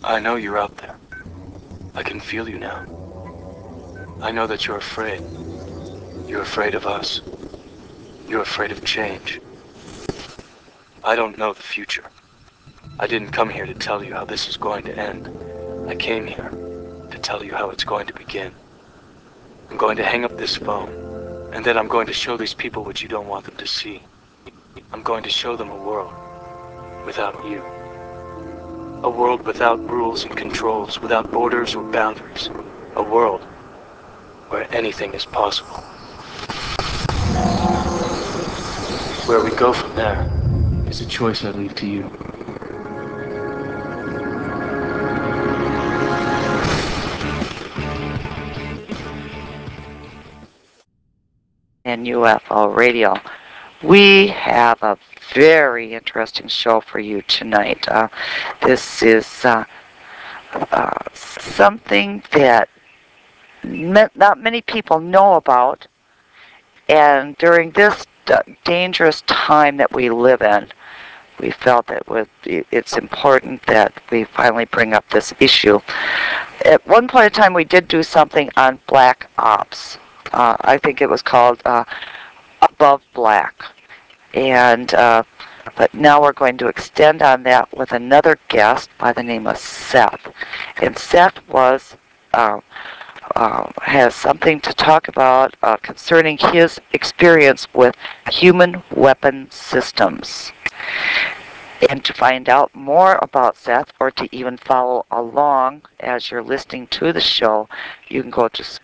I know you're out there. I can feel you now. I know that you're afraid. You're afraid of us. You're afraid of change. I don't know the future. I didn't come here to tell you how this is going to end. I came here to tell you how it's going to begin. I'm going to hang up this phone, and then I'm going to show these people what you don't want them to see. I'm going to show them a world without you. A world without rules and controls, without borders or boundaries. A world where anything is possible. Where we go from there is a choice I leave to you. And UFO Radio. We have a very interesting show for you tonight. This is something that not many people know about, and during this dangerous time that we live in, we felt that it's important that we finally bring up this issue. At one point in time, we did do something on black ops. I think it was called Above Black. And but now we're going to extend on that with another guest by the name of Seth. And Seth has something to talk about concerning his experience with human weapon systems. And to find out more about Seth, or to even follow along as you're listening to the show, you can go to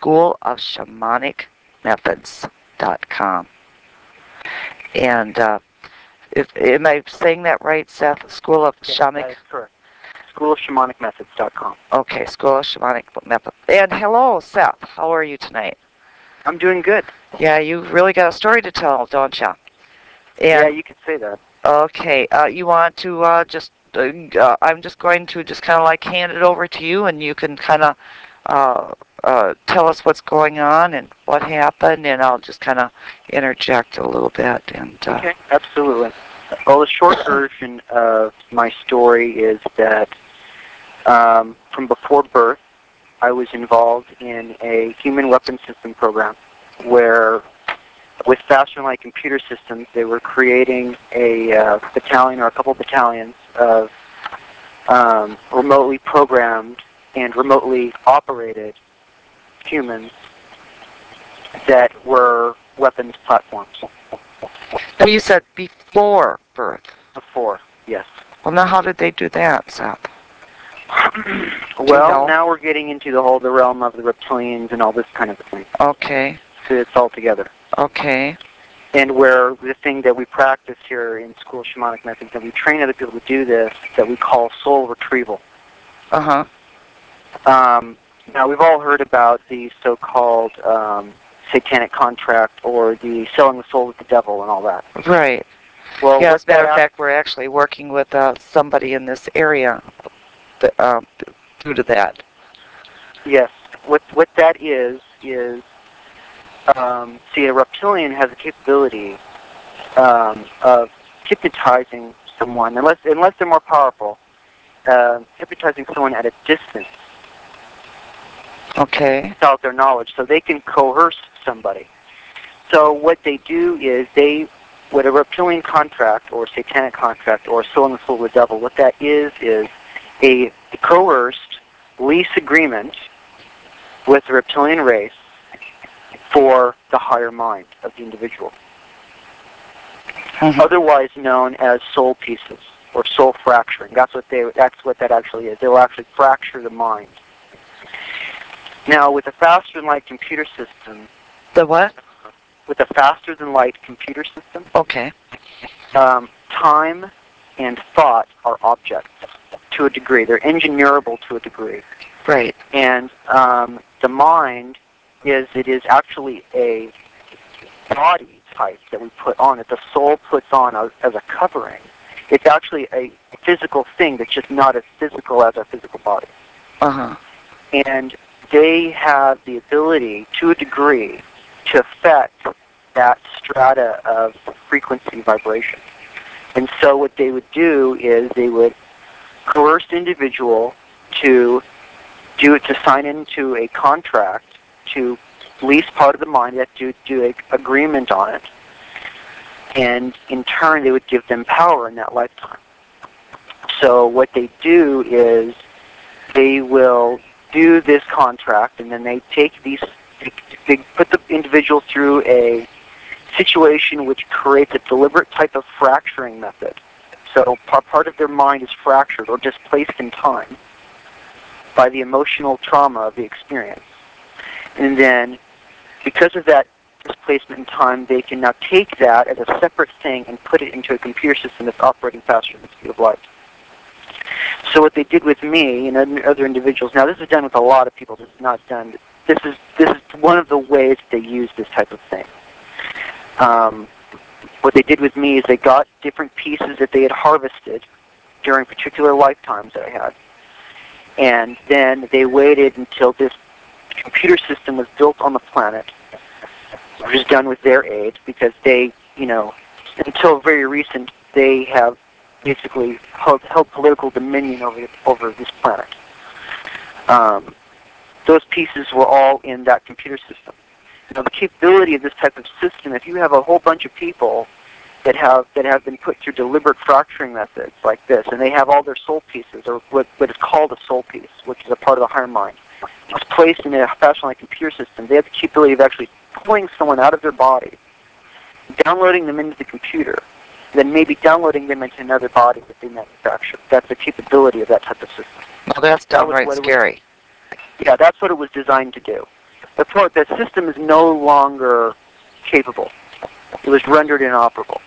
schoolofshamanicmethods.com. And am I saying that right, Seth? School of Shamanic? That is correct. Schoolofshamanicmethods.com. Okay, School of Shamanic Methods. And hello, Seth. How are you tonight? I'm doing good. Yeah, you really got a story to tell, don't you? Yeah, you could say that. Okay, you want to I'm just going to just kind of like hand it over to you, and you can kind of tell us what's going on and what happened, and I'll just kind of interject a little bit. And okay, absolutely. Well, the short version of my story is that from before birth, I was involved in a human weapon system program where, with faster-than-light computer systems, they were creating a battalion or a couple battalions of remotely programmed and remotely operated humans that were weapons platforms. now you said before birth. Before, yes. Well, now how did they do that, Seth? Well, now we're getting into the realm of the reptilians and all this kind of thing. Okay. So it's all together. Okay. And where the thing that we practice here in School of Shamanic Methods, that we train other people to do this, that we call soul retrieval. Uh-huh. Now, we've all heard about the so-called satanic contract or the selling the soul with the devil and all that. Right. Well, yeah, as a matter of fact, we're actually working with somebody in this area due to that. Yes. What that is see, a reptilian has the capability of hypnotizing someone, unless they're more powerful, hypnotizing someone at a distance. Okay. Without their knowledge, so they can coerce somebody. So what they do is with a reptilian contract or satanic contract or soul in the soul of the devil, what that is a coerced lease agreement with the reptilian race for the higher mind of the individual. Mm-hmm. Otherwise known as soul pieces or soul fracturing. That's what that actually is. They will actually fracture the mind. Now, with a faster-than-light computer system... The what? With a faster-than-light computer system... Okay. Time and thought are objects to a degree. They're engineerable to a degree. Right. And the mind is actually a body type that we put on, that the soul puts on as a covering. It's actually a physical thing that's just not as physical as our physical body. Uh-huh. And they have the ability, to a degree, to affect that strata of frequency vibration. And so what they would do is they would coerce the individual to sign into a contract to lease part of the mind. They have to do an agreement on it, and in turn, they would give them power in that lifetime. So what they do is they will do this contract, and then they take these, they put the individual through a situation which creates a deliberate type of fracturing method. So part of their mind is fractured or displaced in time by the emotional trauma of the experience. And then, because of that displacement in time, they can now take that as a separate thing and put it into a computer system that's operating faster than the speed of light. So what they did with me and other individuals, now this is done with a lot of people, this is not done, this is one of the ways they use this type of thing. What they did with me is they got different pieces that they had harvested during particular lifetimes that I had, and then they waited until this computer system was built on the planet, which was done with their aid, because they, until very recent, they have basically held political dominion over this planet. Those pieces were all in that computer system. Now, the capability of this type of system, if you have a whole bunch of people that have been put through deliberate fracturing methods like this, and they have all their soul pieces, or what is called a soul piece, which is a part of the higher mind, it's placed in a fashion-like computer system, they have the capability of actually pulling someone out of their body, downloading them into the computer, then maybe downloading them into another body that they manufacture. That's the capability of that type of system. Well, that's downright scary. Yeah, that's what it was designed to do. The system is no longer capable. It was rendered inoperable.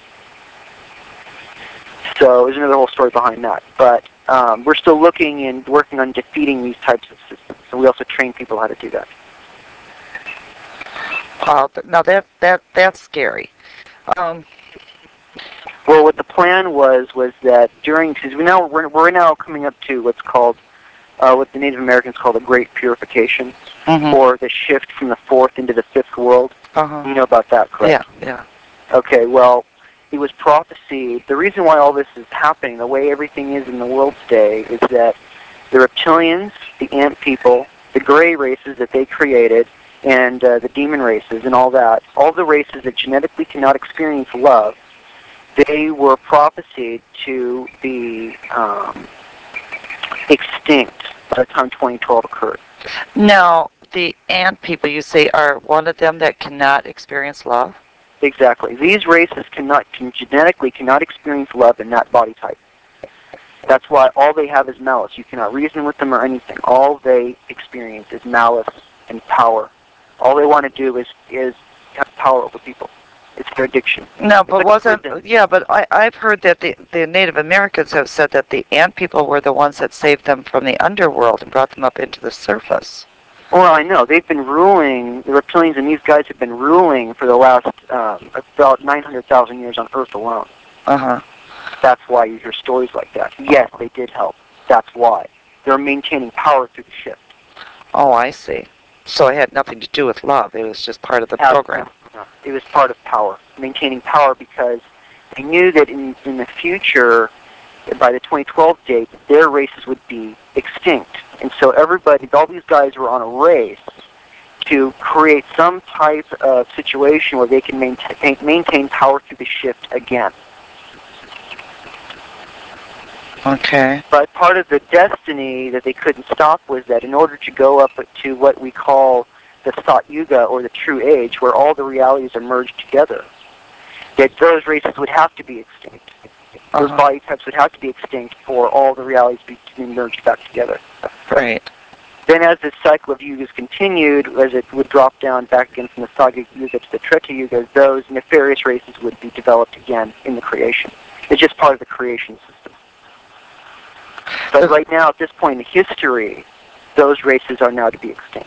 So there's another whole story behind that. But we're still looking and working on defeating these types of systems. So we also train people how to do that. Now that's scary. Well, what the plan was that because we're now coming up to what's called what the Native Americans call the Great Purification, or the shift from the fourth into the fifth world. You know about that, correct? Yeah. Okay, well, it was prophesied. The reason why all this is happening, the way everything is in the world today, is that the reptilians, the ant people, the gray races that they created, and the demon races and all that, all the races that genetically cannot experience love, they were prophesied to be extinct by the time 2012 occurred. Now, the ant people, you say, are one of them that cannot experience love? Exactly. These races genetically cannot experience love in that body type. That's why all they have is malice. You cannot reason with them or anything. All they experience is malice and power. All they want to do is have power over people. It's their addiction. No, but I've heard that the Native Americans have said that the ant people were the ones that saved them from the underworld and brought them up into the surface. Well, I know. They've been ruling, the reptilians and these guys have been ruling for the last about 900,000 years on Earth alone. That's why you hear stories like that. Yes, they did help. That's why. They're maintaining power through the shift. Oh, I see. So it had nothing to do with love. It was just part of the program. It was part of power, maintaining power, because they knew that in the future, by the 2012 date, their races would be extinct. And so all these guys were on a race to create some type of situation where they can maintain power through the shift again. Okay. But part of the destiny that they couldn't stop was that in order to go up to what we call the Sat Yuga, or the true age, where all the realities are merged together, that those races would have to be extinct. Those body types would have to be extinct for all the realities to be merged back together. Right. Then as this cycle of yugas continued, as it would drop down back again from the Saga Yuga to the Treta Yuga, those nefarious races would be developed again in the creation. It's just part of the creation system. But right now, at this point in history, those races are now to be extinct.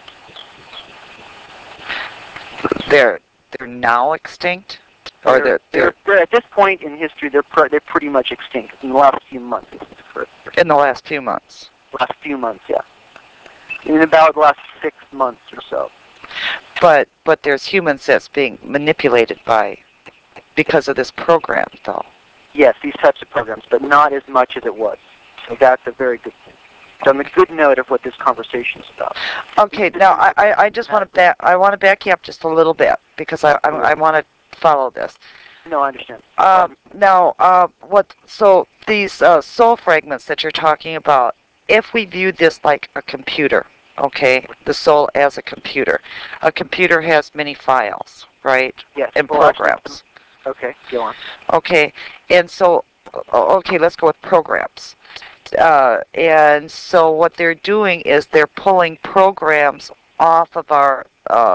They're now extinct? Or they're at this point in history, they're pretty much extinct in the last few months. In the last few months? Last few months, yeah. In about the last 6 months or so. But there's humans that's being manipulated because of this program, though. Yes, these types of programs, but not as much as it was. So that's a very good thing. So I'm a good note of what this conversation is about. Okay, now I just want to back you up just a little bit because I want to follow this. No, I understand. So these soul fragments that you're talking about, if we view this like a computer, okay, the soul as a computer has many files, right? Yes. And programs. Okay, go on. Okay, and so, okay, let's go with programs. And so what they're doing is they're pulling programs off of our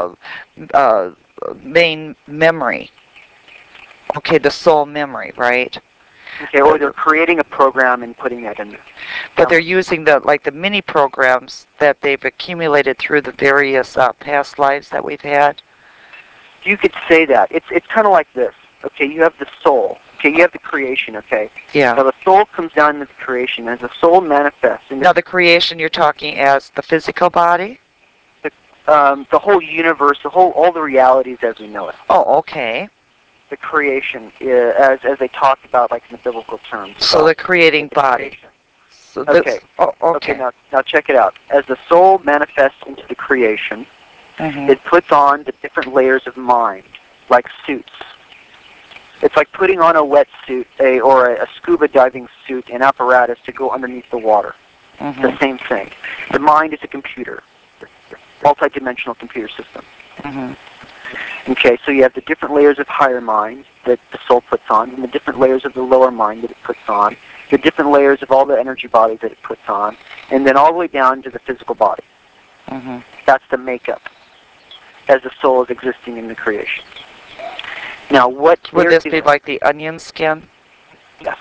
main memory. Okay, the soul memory, right? Okay, or they're creating a program and putting that in there. But they're using the mini programs that they've accumulated through the various past lives that we've had. You could say that. It's kind of like this. Okay, you have the soul. Okay, you have the creation, okay? Yeah. Now the soul comes down into the creation. As the soul manifests... Now the creation you're talking as the physical body? The whole universe, all the realities as we know it. Oh, okay. The creation, as they talk about, like in the biblical terms. So the creating body. So okay. Okay. Now check it out. As the soul manifests into the creation, it puts on the different layers of mind, like suits. It's like putting on a wetsuit, or a scuba diving suit and apparatus to go underneath the water. The same thing. The mind is a computer, multi-dimensional computer system. Okay, so you have the different layers of higher mind that the soul puts on, and the different layers of the lower mind that it puts on, the different layers of all the energy bodies that it puts on, and then all the way down to the physical body. That's the makeup as the soul is existing in the creation. Now, what would this be like the onion skin? Yes.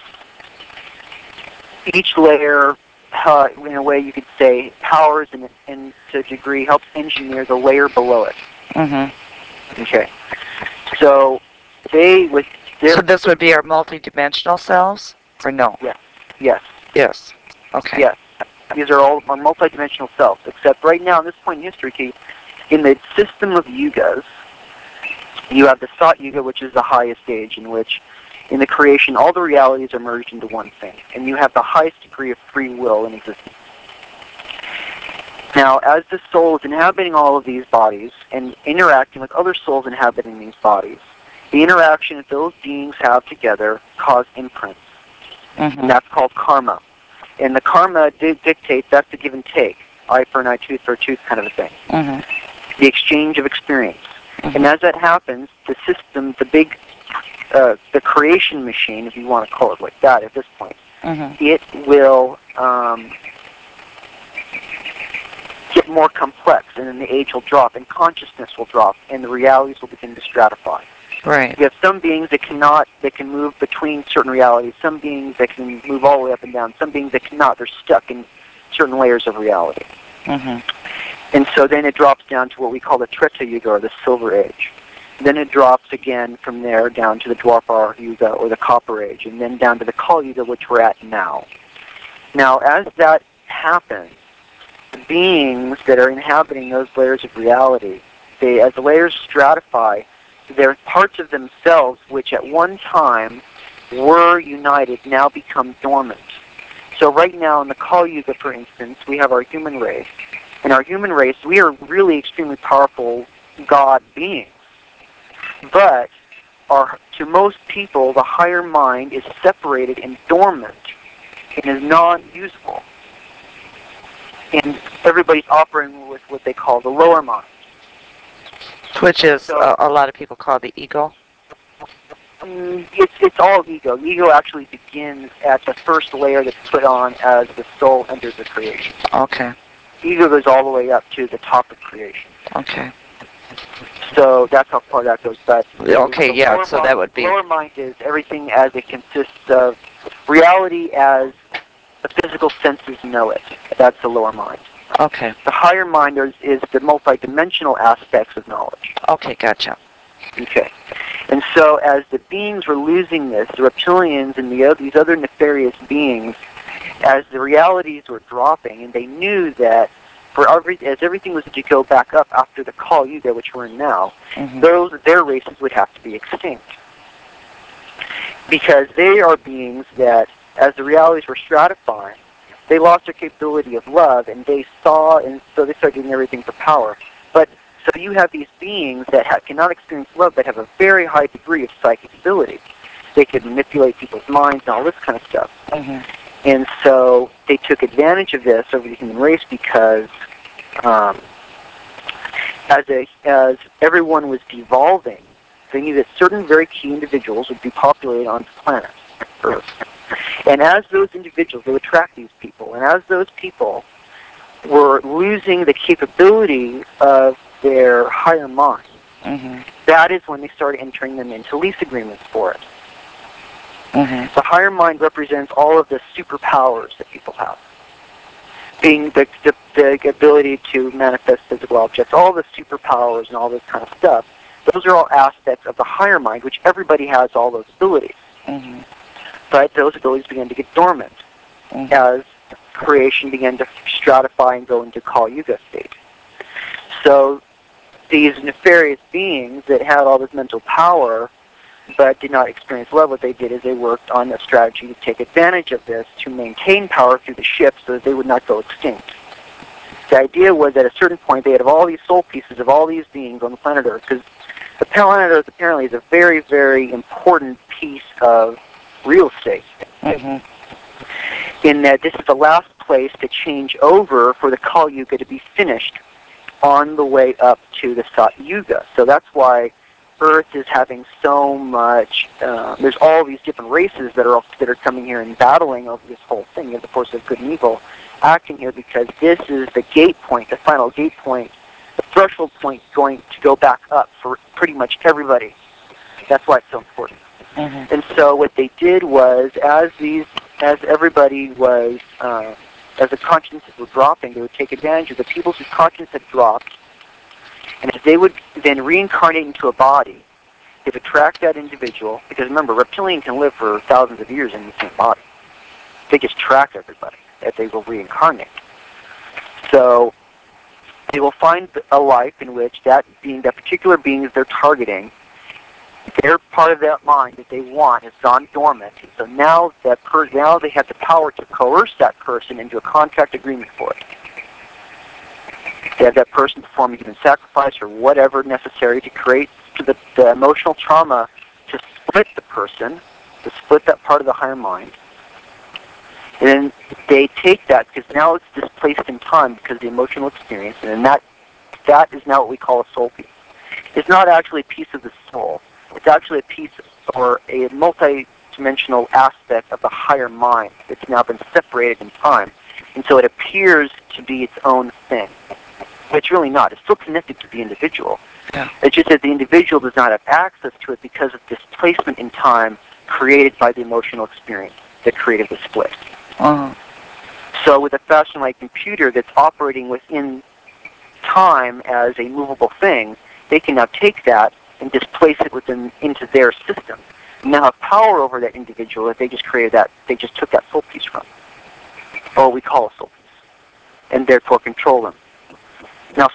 Each layer, in a way you could say, powers and to a degree helps engineer the layer below it. Okay. So so this would be our multi-dimensional selves, or no? Yes. Yes. Okay. Yes. These are all our multi-dimensional selves, except right now, at this point in history, Keith, in the system of yugas, you have the Sat Yuga, which is the highest stage in which, in the creation, all the realities are merged into one thing, and you have the highest degree of free will in existence. Now, as the soul is inhabiting all of these bodies and interacting with other souls inhabiting these bodies, the interaction that those beings have together cause imprints, and that's called karma. And the karma dictates, that's the give and take, eye for an eye, tooth for a tooth kind of a thing. The exchange of experience. And as that happens, the system, the creation machine, if you want to call it like that at this point, it will get more complex, and then the age will drop, and consciousness will drop, and the realities will begin to stratify. Right. You have some beings that can move between certain realities, some beings that can move all the way up and down, some beings that cannot, they're stuck in certain layers of reality. And so then it drops down to what we call the Treta Yuga, or the Silver Age. Then it drops again from there down to the Dwapara Yuga, or the Copper Age, and then down to the Kali Yuga, which we're at now. Now, as that happens, the beings that are inhabiting those layers of reality, as the layers stratify, there are parts of themselves which at one time were united now become dormant. So right now in the Kali Yuga, for instance, we have our human race. In our human race, we are really extremely powerful God beings. But to most people, the higher mind is separated and dormant and is non-usable. And everybody's operating with what they call the lower mind. Which is a lot of people call the ego? It's all ego. Ego actually begins at the first layer that's put on as the soul enters the creation. Okay. Ego goes all the way up to the top of creation. Okay. So that's how far that goes. But okay, yeah, so that would be... Lower mind is everything as it consists of reality as the physical senses know it. That's the lower mind. Okay. The higher mind is the multidimensional aspects of knowledge. Okay, gotcha. Okay. And so as the beings were losing this, the reptilians and these other nefarious beings, as the realities were dropping, and they knew that as everything was to go back up after the Kali Yuga, which we're in now, their races would have to be extinct. Because they are beings that, as the realities were stratifying, they lost their capability of love, and they saw, and so they started doing everything for power. But so you have these beings that cannot experience love, but have a very high degree of psychic ability. They could manipulate people's minds and all this kind of stuff. Mm-hmm. And so they took advantage of this over the human race because as everyone was devolving, they knew that certain very key individuals would be populated on the planet Earth. And as those individuals, they would track these people, and as those people were losing the capability of their higher mind, Mm-hmm. that is when they started entering them into lease agreements for it. Mm-hmm. The higher mind represents all of the superpowers that people have, being the ability to manifest physical objects, all the superpowers and all this kind of stuff. Those are all aspects of the higher mind, which everybody has all those abilities. Mm-hmm. But those abilities began to get dormant Mm-hmm. as creation began to stratify and go into Kali Yuga state. So these nefarious beings that had all this mental power but did not experience love, what they did is they worked on a strategy to take advantage of this to maintain power through the ships so that they would not go extinct. The idea was at a certain point they had all these soul pieces of all these beings on the planet Earth, because the planet Earth apparently is a very, very important piece of real estate. Mm-hmm. In that this is the last place to change over for the Kali Yuga to be finished on the way up to the Sat Yuga. So that's why Earth is having so much. There's all these different races that are coming here and battling over this whole thing. You have the force of good and evil acting here because this is the gate point, the final gate point, the threshold point going to go back up for pretty much everybody. That's why it's so important. Mm-hmm. And so what they did was, as everybody was, as the consciousness were dropping, they would take advantage of the people whose consciousness had dropped, and if they would then reincarnate into a body, they would track that individual, because remember, reptilian can live for thousands of years in the same body. They just track everybody as they will reincarnate. So they will find a life in which that particular being that they're targeting, their part of that mind that they want has gone dormant. So now now they have the power to coerce that person into a contract agreement for it. They have that person perform a human sacrifice or whatever necessary to create the emotional trauma to split the person, to split that part of the higher mind. And then they take that, because now it's displaced in time because of the emotional experience, and then that is now what we call a soul piece. It's not actually a piece of the soul. It's actually a piece or a multi-dimensional aspect of the higher mind that's now been separated in time. And so it appears to be its own thing. But it's really not. It's still connected to the individual. Yeah. It's just that the individual does not have access to it because of displacement in time created by the emotional experience that created the split. Uh-huh. So with a fashion-like computer that's operating within time as a movable thing, they can now take that and displace it into their system. And now have power over that individual that they just created they just took that soul piece from. Or what we call a soul piece. And therefore control them. Now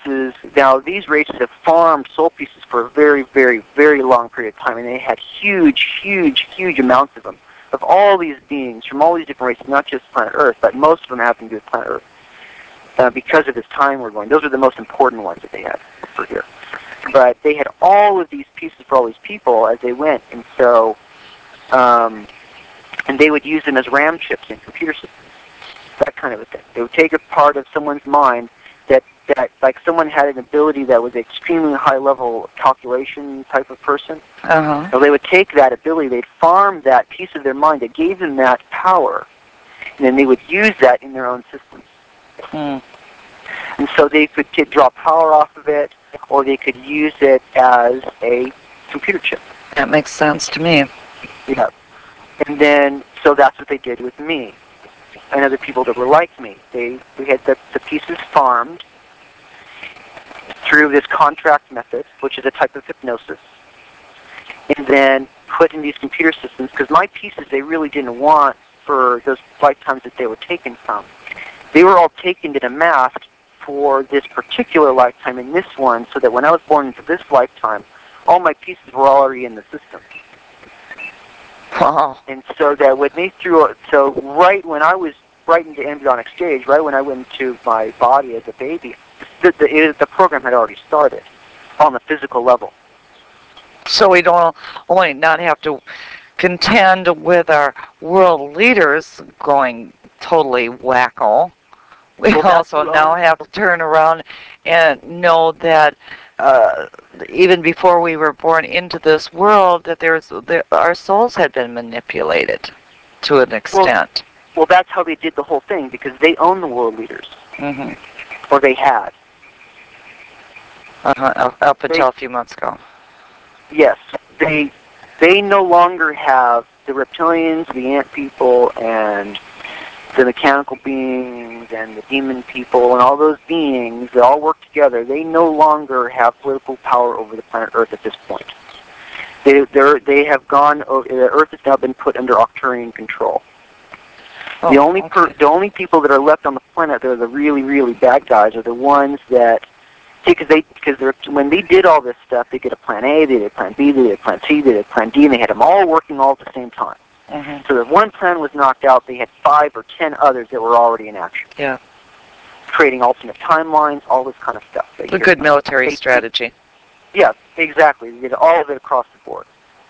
these races have farmed soul pieces for a very, very, very long period of time, and they had huge, huge, huge amounts of them, of all these beings from all these different races, not just planet Earth, but most of them happen to be planet Earth. Because of this time we're going, those are the most important ones that they had for here. But they had all of these pieces for all these people as they went, and so, and they would use them as RAM chips in computer systems, that kind of a thing. They would take a part of someone's mind that like someone had an ability that was extremely high-level calculation type of person. Uh-huh. So they would take that ability, they'd farm that piece of their mind that gave them that power, and then they would use that in their own systems. Mm. And so they could draw power off of it, or they could use it as a computer chip. That makes sense to me. Yeah. And then, so that's what they did with me and other people that were like me. We had the pieces farmed through this contract method, which is a type of hypnosis, and then put in these computer systems, because my pieces they really didn't want for those lifetimes that they were taken from. They were all taken and amassed for this particular lifetime in this one, so that when I was born into this lifetime, all my pieces were already in the system. Wow. And so that when they so right when I was right into embryonic stage, right when I went into my body as a baby, the program had already started on the physical level. So we don't only not have to contend with our world leaders going totally wacko. We also now have to turn around and know that even before we were born into this world, that our souls had been manipulated to an extent. Well, that's how they did the whole thing, because they own the world leaders, or they had. Up until a few months ago. Yes, they no longer have the reptilians, the ant people, and the mechanical beings, and the demon people, and all those beings that all work together. They no longer have political power over the planet Earth at this point. They have gone. The Earth has now been put under Octurian control. The only people that are left on the planet that are the really, really bad guys are the ones that, when they did all this stuff, they did a plan A, they did a plan B, they did a plan C, they did a plan D, and they had them all working all at the same time. So if one plan was knocked out, they had 5 or 10 others that were already in action. Yeah. Creating alternate timelines, all this kind of stuff. A good military strategy. Yeah, exactly. They did all of it across the board.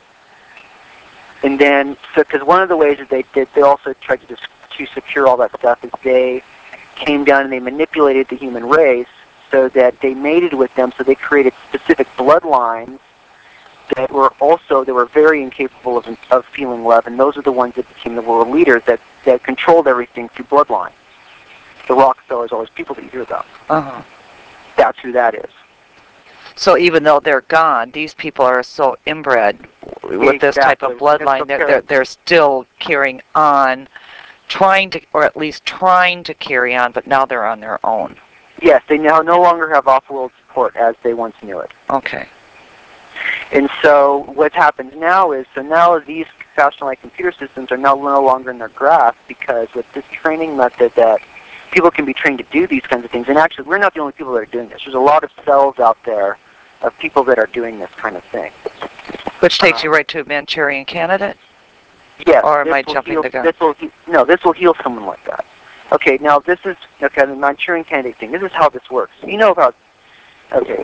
And then, because one of the ways that they did, they also tried to secure all that stuff, is they came down and they manipulated the human race so that they mated with them, so they created specific bloodlines that were very incapable of feeling love, and those are the ones that became the world leaders that controlled everything through bloodline. The Rockefellers, all those people that you hear about. That's who that is. So even though they're gone, these people are so inbred with this type of bloodline that they're still carrying on, or at least trying to carry on, but now they're on their own. Yes, they now no longer have off-world support as they once knew it. Okay. And so what happens now is, now these Faustian-like computer systems are now no longer in their grasp, because with this training method that people can be trained to do these kinds of things, and actually we're not the only people that are doing this. There's a lot of cells out there of people that are doing this kind of thing. Which takes you right to a Manchurian Candidate? Yes. Or am I jumping the gun? This will heal someone like that. Okay, now this is, the Manchurian Candidate thing. This is how this works. You know about, okay.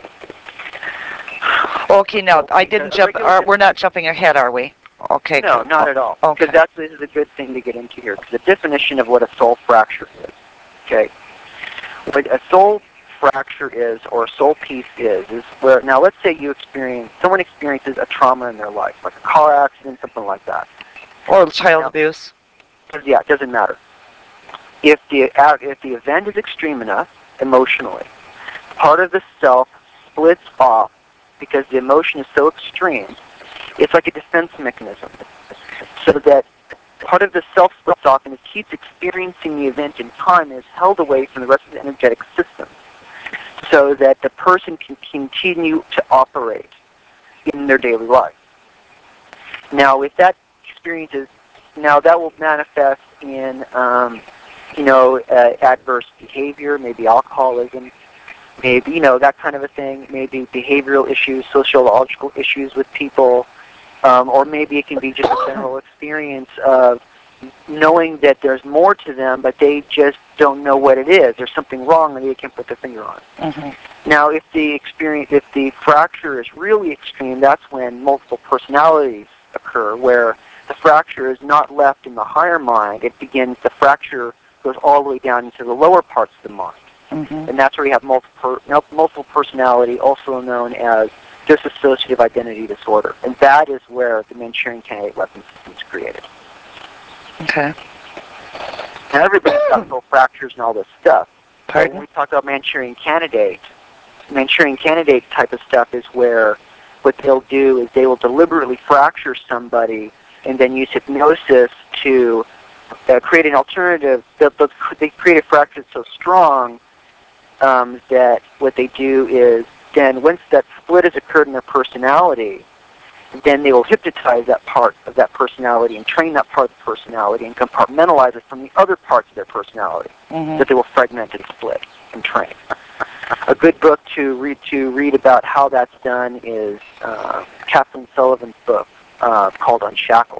Okay, now, I didn't jump, we're not jumping ahead, are we? Okay. No, not at all. Okay. Because this is a good thing to get into here, because the definition of what a soul fracture is, okay? What a soul fracture is, or a soul piece is where, now let's say someone experiences a trauma in their life, like a car accident, something like that. Or child abuse. Yeah, it doesn't matter. If the event is extreme enough, emotionally, part of the self splits off because the emotion is so extreme. It's like a defense mechanism, so that part of the self splits off and it keeps experiencing the event in time and is held away from the rest of the energetic system, so that the person can continue to operate in their daily life. Now, if that experience is, now that will manifest in, adverse behavior, maybe alcoholism, maybe, that kind of a thing, maybe behavioral issues, sociological issues with people, or maybe it can be just a general experience of knowing that there's more to them, but they just don't know what it is. There's something wrong and they can't put their finger on it. Now, if the fracture is really extreme, that's when multiple personalities occur, where the fracture is not left in the higher mind. The fracture goes all the way down into the lower parts of the mind. And that's where you have multiple personality, also known as dissociative identity disorder. And that is where the Manchurian Candidate weapon system is created. Okay. Now, everybody's got soul fractures and all this stuff. Pardon? When we talk about Manchurian Candidate type of stuff is where what they'll do is they will deliberately fracture somebody and then use hypnosis to create an alternative. They create a fracture so strong that what they do is then once that split has occurred in their personality, then they will hypnotize that part of that personality and train that part of the personality and compartmentalize it from the other parts of their personality that they will fragment and split and train. A good book to read about how that's done is Kathleen Sullivan's book called Unshackled.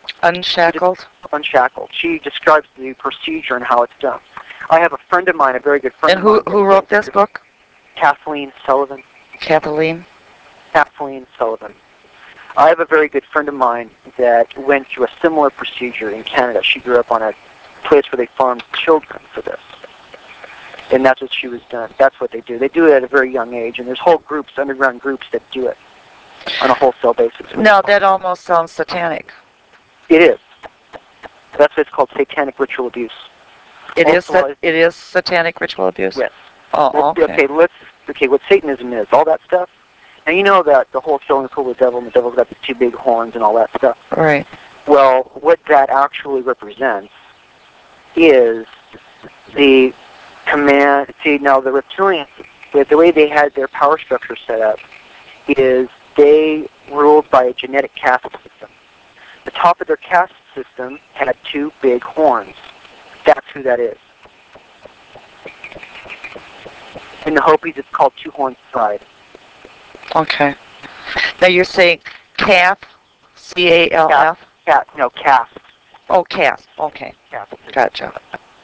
Unshackled? Unshackled. She describes the procedure and how it's done. I have a friend of mine, a very good friend And of mine. who wrote this book? Kathleen Sullivan. Kathleen? Kathleen Sullivan. I have a very good friend of mine that went through a similar procedure in Canada. She grew up on a place where they farmed children for this. And that's what she was done. That's what they do. They do it at a very young age, and there's whole groups, underground groups, that do it on a wholesale basis. No, that almost sounds satanic. It is. That's what it's called, satanic ritual abuse. It is satanic ritual abuse? Yes. Oh, okay. Okay, what Satanism is, all that stuff. Now, you know about the whole filling the pool with the devil, and the devil's got the two big horns and all that stuff. Right. Well, what that actually represents is the command. See, now the reptilians, the way they had their power structure set up, is they ruled by a genetic caste system. The top of their caste system had two big horns. That's who that is. In the Hopis, it's called Two Horns Pride. Okay. Now you're saying calf, C-A-L-F? No, caste. Oh, caste. Okay. Caste. Gotcha.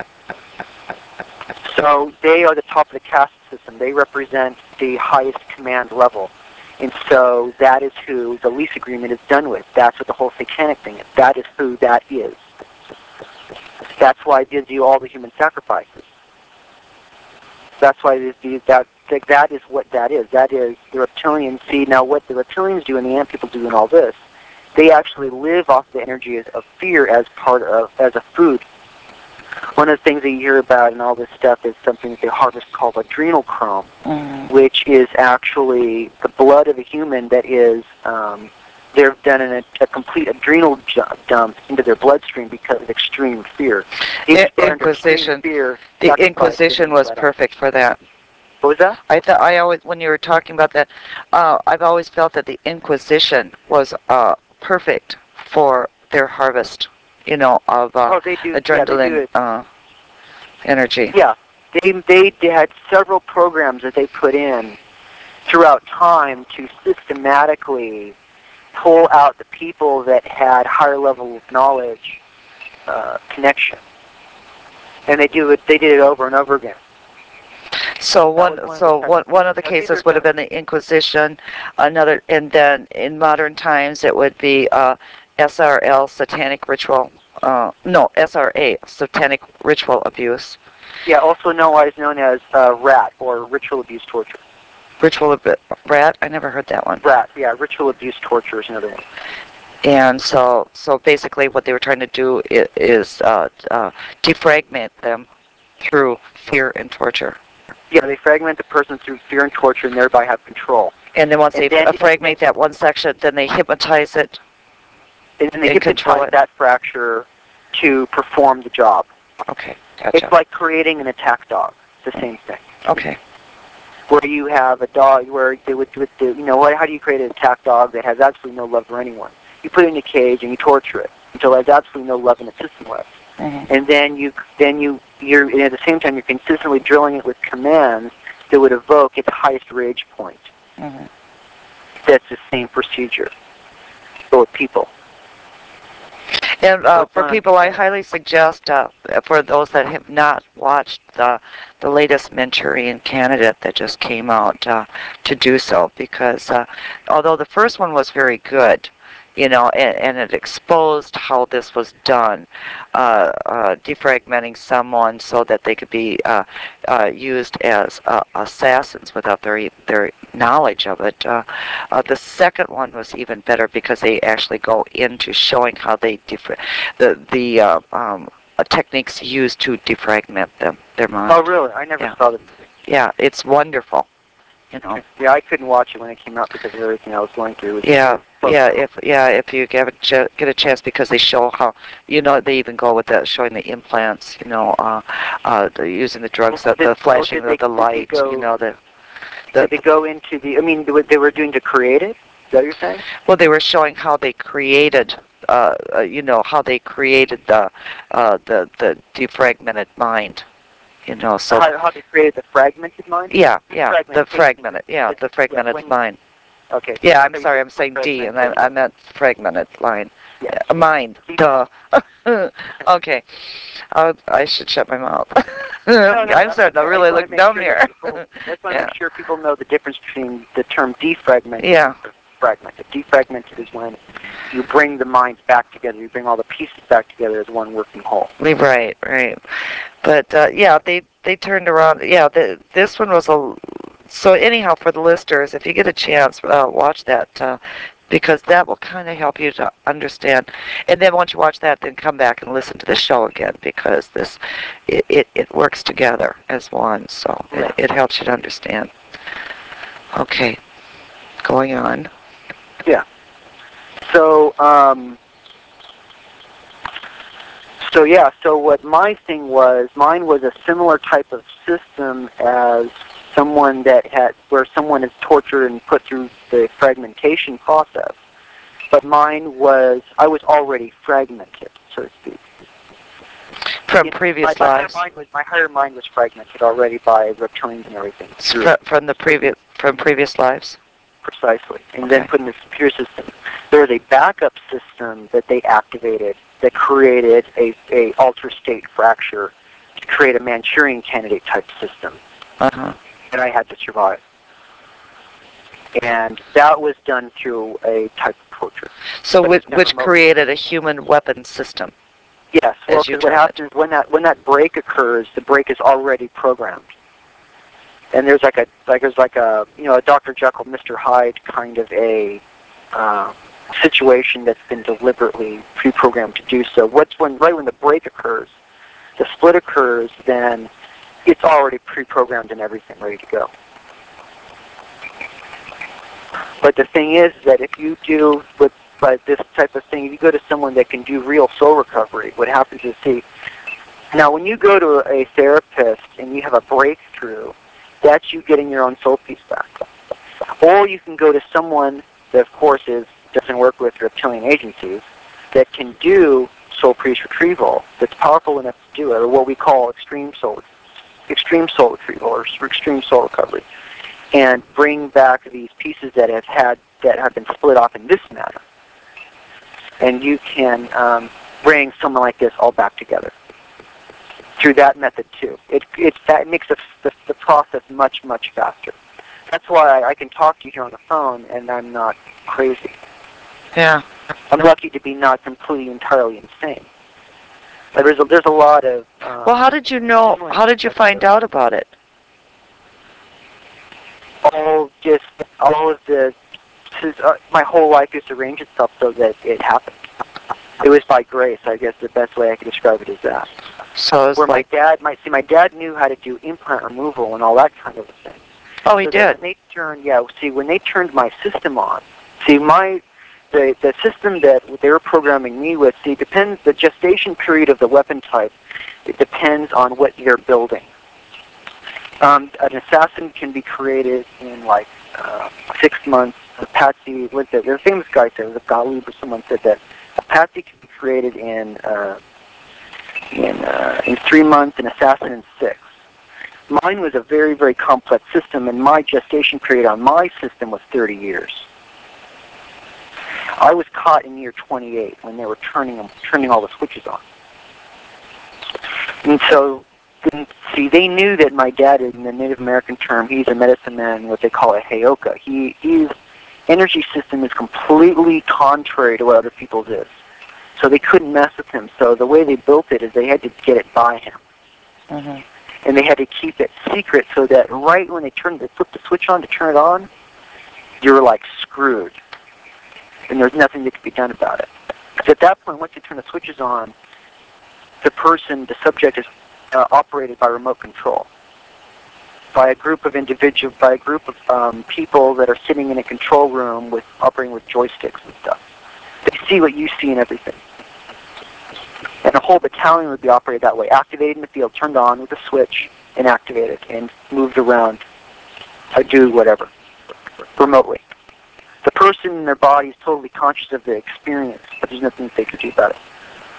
So they are the top of the caste system. They represent the highest command level. And so that is who the lease agreement is done with. That's what the whole satanic thing is. That is who that is. That's why it gives you all the human sacrifices. That's why that is what that is. That is the reptilians. See, now what the reptilians do and the ant people do and all this, they actually live off the energy of fear as a food. One of the things that you hear about in all this stuff is something that they harvest called adrenochrome, which is actually the blood of a human that is, they've done a complete adrenal dump into their bloodstream because of extreme fear. Inquisition. The Inquisition was perfect for that. What was that? I always, when you were talking about that, I've always felt that the Inquisition was perfect for their harvest, of adrenaline energy. Yeah, they had several programs that they put in throughout time to systematically pull out the people that had higher level of knowledge, connection, and they did it over and over again. So one of the cases would have been the Inquisition, another, and then in modern times it would be SRL, satanic ritual. SRA, satanic ritual abuse. Yeah, also known as RAT, or ritual abuse torture. RAT? I never heard that one. RAT, yeah, ritual abuse torture is another one. And so basically what they were trying to do is defragment them through fear and torture. Yeah, they fragment the person through fear and torture and thereby have control. And then once they fragment that one section, then they hypnotize it. And then they hypnotize that fracture to perform the job. Okay, gotcha. It's like creating an attack dog. It's the same thing. Okay. Where you have a dog where they would do how do you create an attack dog that has absolutely no love for anyone? You put it in a cage and you torture it until it has absolutely no love in the system left. Mm-hmm. And then you're and at the same time you're consistently drilling it with commands that would evoke its highest rage point. Mm-hmm. That's the same procedure, but with people. And for people, I highly suggest, for those that have not watched the latest Manchurian Candidate that just came out, to do so, because although the first one was very good, and it exposed how this was done, defragmenting someone so that they could be used as assassins without their knowledge of it. The second one was even better because they actually go into showing how they techniques used to defragment their mind. Oh, really? I never saw this. Yeah, it's wonderful. Yeah, I couldn't watch it when it came out because of everything I was going through. If you get a chance, because they show how, they even go with showing the implants, using the drugs, the flashing of the light, Did they go into what they were doing to create it? Is that what you're saying? Well, they were showing how they created, how they created the defragmented mind. So how they created the fragmented mind? Yeah, the fragmented mind. Okay. Yeah, I'm sorry, I'm saying D, and I meant fragmented mind. Yes. Mind. Duh. Okay. I should shut my mouth. No, I'm starting to really look dumb here. That's why I make sure people know the difference between the term defragment Yeah. and fragmented. Defragmented is when you bring the minds back together. You bring all the pieces back together as one working whole. Right, right. But yeah, they turned around. Yeah, this one was a. So anyhow, for the listeners, if you get a chance, watch that. Because that will kind of help you to understand. And then once you watch that, then come back and listen to the show again, because it works together as one, so it helps you to understand. Okay, going on. Yeah. So, so what my thing was, mine was a similar type of system as someone where someone is tortured and put through the fragmentation process. But mine was, I was already fragmented, so to speak. From previous lives. My higher mind was fragmented already by reptilians and everything. From previous lives. Precisely. And then put in the computer system. There was a backup system that they activated that created a alter state fracture to create a Manchurian candidate type system that I had to survive. And that was done through a type of torture. So which created a human weapon system. Yes. Well, because what happens when that break occurs, the break is already programmed. And there's like a Dr. Jekyll, Mr. Hyde kind of a situation that's been deliberately pre-programmed to do so. Right when the break occurs, the split occurs, then it's already pre-programmed and everything ready to go. But the thing is that if you do by this type of thing, if you go to someone that can do real soul recovery, what happens is, now when you go to a therapist and you have a breakthrough, that's you getting your own soul piece back. Or you can go to someone that, of course, doesn't work with reptilian agencies, that can do soul piece retrieval, that's powerful enough to do it, or what we call extreme soul retrieval or extreme soul recovery, and bring back these pieces that have been split off in this manner. And you can bring someone like this all back together through that method too. It makes the process much, much faster. That's why I can talk to you here on the phone and I'm not crazy. Yeah. I'm lucky to be not completely, entirely insane. But there's a lot of... well, how did you know? How did you find out about it? My whole life just arranged itself so that it happened. It was by grace, I guess the best way I could describe it is that. So it's where my dad knew how to do implant removal and all that kind of a thing. Oh, he did. When they turned my system on, the system that they were programming me with, depends, the gestation period of the weapon type, it depends on what you're building. An assassin can be created in 6 months. Patsy, the famous guy said, it was Gottlieb or someone said that a Patsy can be created in 3 months, an assassin in 6. Mine was a very, very complex system, and my gestation period on my system was 30 years. I was caught in year 28 when they were turning all the switches on. And so, they knew that my dad, in the Native American term, he's a medicine man, what they call a heyoka. His energy system is completely contrary to what other people's is. So they couldn't mess with him. So the way they built it is they had to get it by him. Mm-hmm. And they had to keep it secret so that right when they flip the switch on to turn it on, you were screwed. And there's nothing that could be done about it. Because at that point, once you turn the switches on, the subject is operated by remote control. By a group of people that are sitting in a control room operating with joysticks and stuff. They see what you see and everything. And a whole battalion would be operated that way, activated in the field, turned on with a switch, and activated, and moved around, do whatever, remotely. The person in their body is totally conscious of the experience, but there's nothing that they could do about it.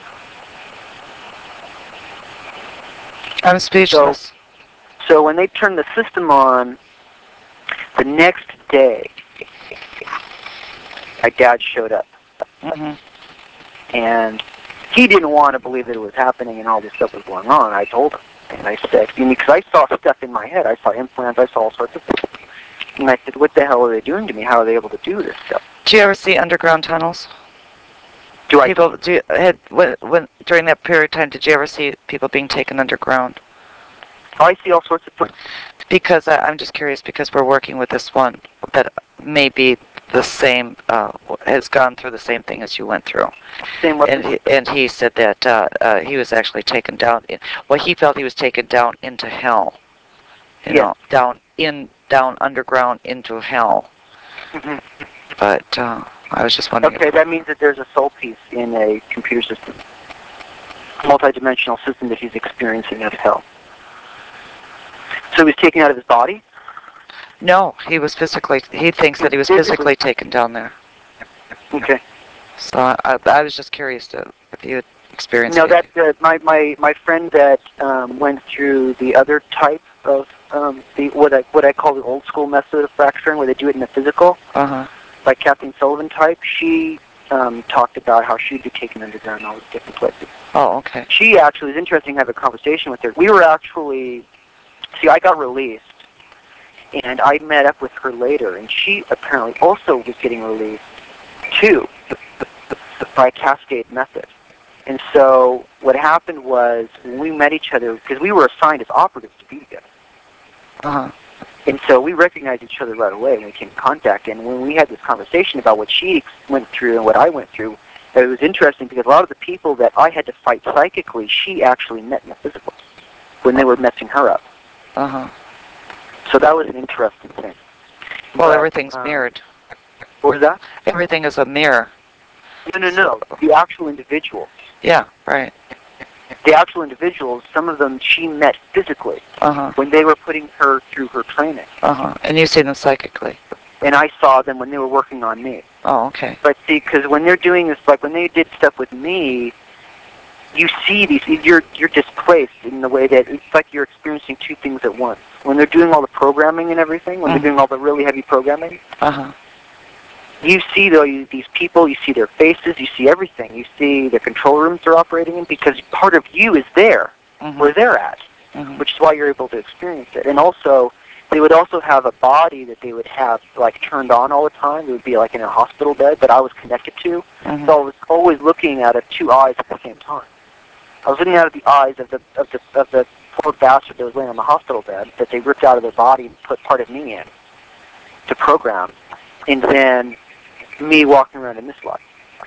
I'm speechless. So when they turned the system on, the next day, my dad showed up. Mm-hmm. And he didn't want to believe that it was happening and all this stuff was going on. I told him. And I said, because I saw stuff in my head. I saw implants. I saw all sorts of things. And I said, what the hell are they doing to me? How are they able to do this stuff? Do you ever see underground tunnels? During that period of time, did you ever see people being taken underground? I see all sorts of things. Because I'm just curious, because we're working with this one that may be the same, has gone through the same thing as you went through. Same and he said that he was actually taken down. He felt he was taken down into hell. You know, down underground into hell. Mm-hmm. But I was just wondering. Okay, that means that there's a soul piece in a computer system, a multi-dimensional system that he's experiencing as hell. So he was taken out of his body? No, he was physically. He thinks that he was physically taken down there. Okay. So I was just curious if you had experienced. No, that's my friend that went through the other type of what I call the old school method of fracturing, where they do it in the physical. Like Kathleen Sullivan type, she talked about how she'd be taken underground in all these different places. Oh, okay. She actually, it was interesting to have a conversation with her. We were actually, I got released, and I met up with her later, and she apparently also was getting released, too, by Cascade method. And so what happened was, when we met each other, because we were assigned as operatives to be together. And so we recognized each other right away when we came in contact. And when we had this conversation about what she went through and what I went through, it was interesting because a lot of the people that I had to fight psychically, she actually met in the physical when they were messing her up. So that was an interesting thing. Well, everything's mirrored. What was that? Everything is a mirror. No. The actual individuals. Yeah, right. The actual individuals, some of them she met physically when they were putting her through her training. And you see them psychically. And I saw them when they were working on me. Oh, okay. But see, because when they're doing this, like when they did stuff with me, you see these, you're displaced in the way that it's like you're experiencing two things at once. When they're doing all the programming and everything, when they're doing all the really heavy programming, you see these people, you see their faces, you see everything. You see the control rooms they're operating in because part of you is there, where they're at, which is why you're able to experience it. And also, they would also have a body that they would have like turned on all the time. It would be like in a hospital bed that I was connected to. So I was always looking at two eyes at the same time. I was looking out of the eyes of the poor bastard that was laying on the hospital bed that they ripped out of their body and put part of me in to program, and then me walking around in this life.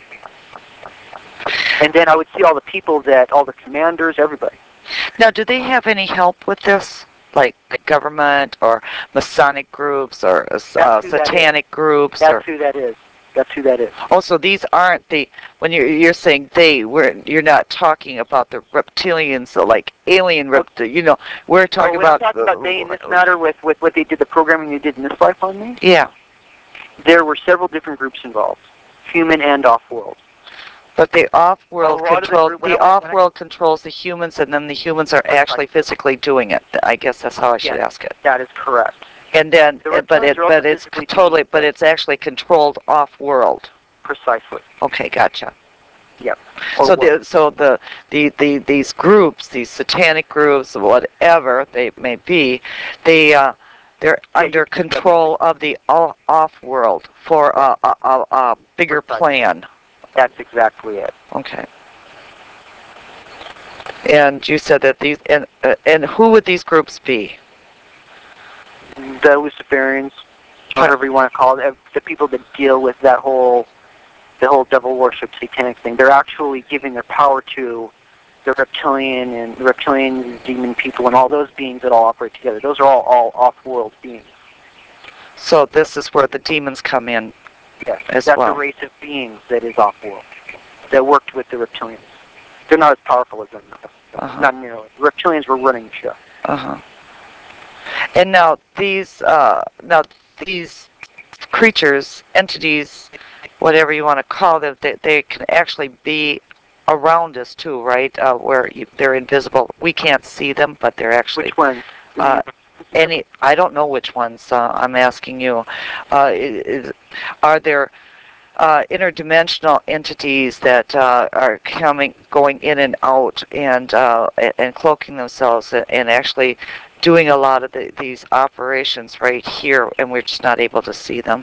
And then I would see all the people all the commanders, everybody. Now, do they have any help with this? Like the government or Masonic groups or satanic groups? That's who that is. That's who that is. Oh, so these aren't when you're saying you're not talking about the reptilians, like alien reptilians, we're talking about... When I'm talking about they in this matter with what they did, the programming they did in this life on me? Yeah. There were several different groups involved, human and off-world. But the off-world controls the humans, and then the humans are actually physically doing it. I guess that's how I should ask it. That is correct. And then, but it's actually controlled off-world. Precisely. Okay, gotcha. Yep. These groups, these satanic groups, whatever they may be, they're under control of the off-world for a bigger plan. That's exactly it. Okay. And you said that these, and who would these groups be? The Luciferians, whatever you want to call it, the people that deal with the whole devil worship satanic thing. They're actually giving their power to the reptilian demon people and all those beings that all operate together. Those are all off-world beings. So this is where the demons come in. Yes, that's a race of beings that is off-world, that worked with the reptilians. They're not as powerful as them, not nearly. The reptilians were running the show. And now these creatures, entities, whatever you want to call them, they can actually be around us too, right? Where they're invisible. We can't see them, but they're actually... Which ones? I don't know which ones. I'm asking you. Are there interdimensional entities that are going in and out, and cloaking themselves, and actually doing a lot of these operations right here, and we're just not able to see them.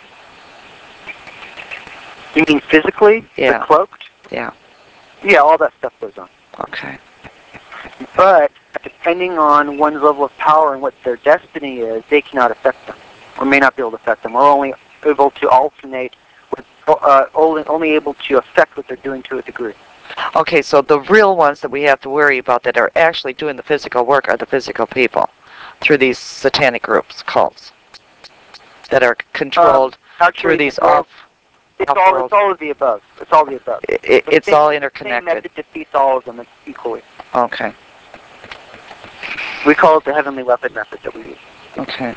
You mean physically? Yeah. They're cloaked? Yeah. Yeah, all that stuff goes on. Okay. But depending on one's level of power and what their destiny is, they cannot affect them, or may not be able to affect them, or only able to alternate, with, only able to affect what they're doing to a degree. Okay, so the real ones that we have to worry about that are actually doing the physical work are the physical people through these satanic groups, cults, that are controlled through these off. It's all of the above. It's all the above. It's all The same interconnected. method defeats all of them equally. Okay. We call it the heavenly weapon method that we use. Okay.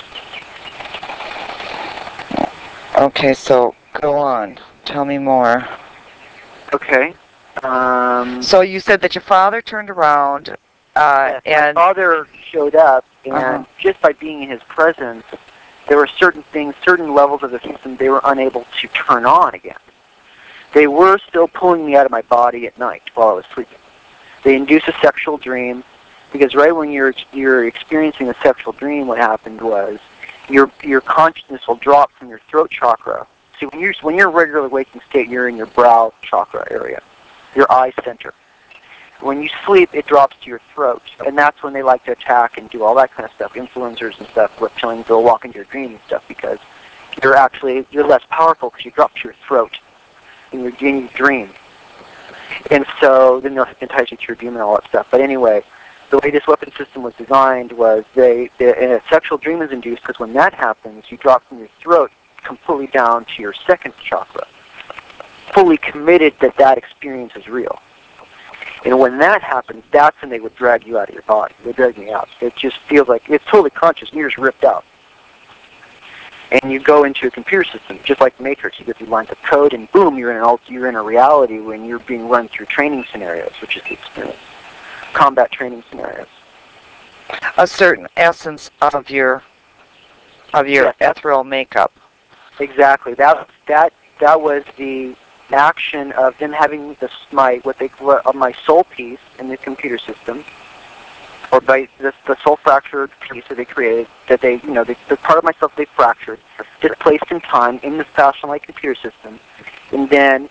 Okay, so go on. Tell me more. Okay. So you said that your father turned around, Yes, and my father showed up, and just by being in his presence, there were certain things, certain levels of the system they were unable to turn on again. They were still pulling me out of my body at night while I was sleeping. They induced a sexual dream, because right when you're experiencing a sexual dream, what happened was your consciousness will drop from your throat chakra. See, when you're in regular waking state, you're in your brow chakra area, your eye center. When you sleep, it drops to your throat, and that's when they like to attack and do all that kind of stuff. Influencers and stuff, reptilians, they'll walk into your dream and stuff because you're less powerful because you drop to your throat in your dream. And so then they'll hypnotize you to your dream and all that stuff. But anyway, the way this weapon system was designed was and a sexual dream is induced because when that happens, you drop from your throat completely down to your second chakra, fully committed that experience is real. And when that happens, that's when they would drag you out of your body. They drag me out. It just feels like it's totally conscious, and you're just ripped out. And you go into a computer system, just like Matrix. You get these lines of code, and boom, you're in a reality when you're being run through training scenarios, which is the experience. Combat training scenarios. A certain essence of your ethereal makeup. Exactly. That was the action of them having my soul piece in the computer system, or by the soul fractured piece that they created, that the part of myself they fractured, just placed in time in this fashion-like computer system, and then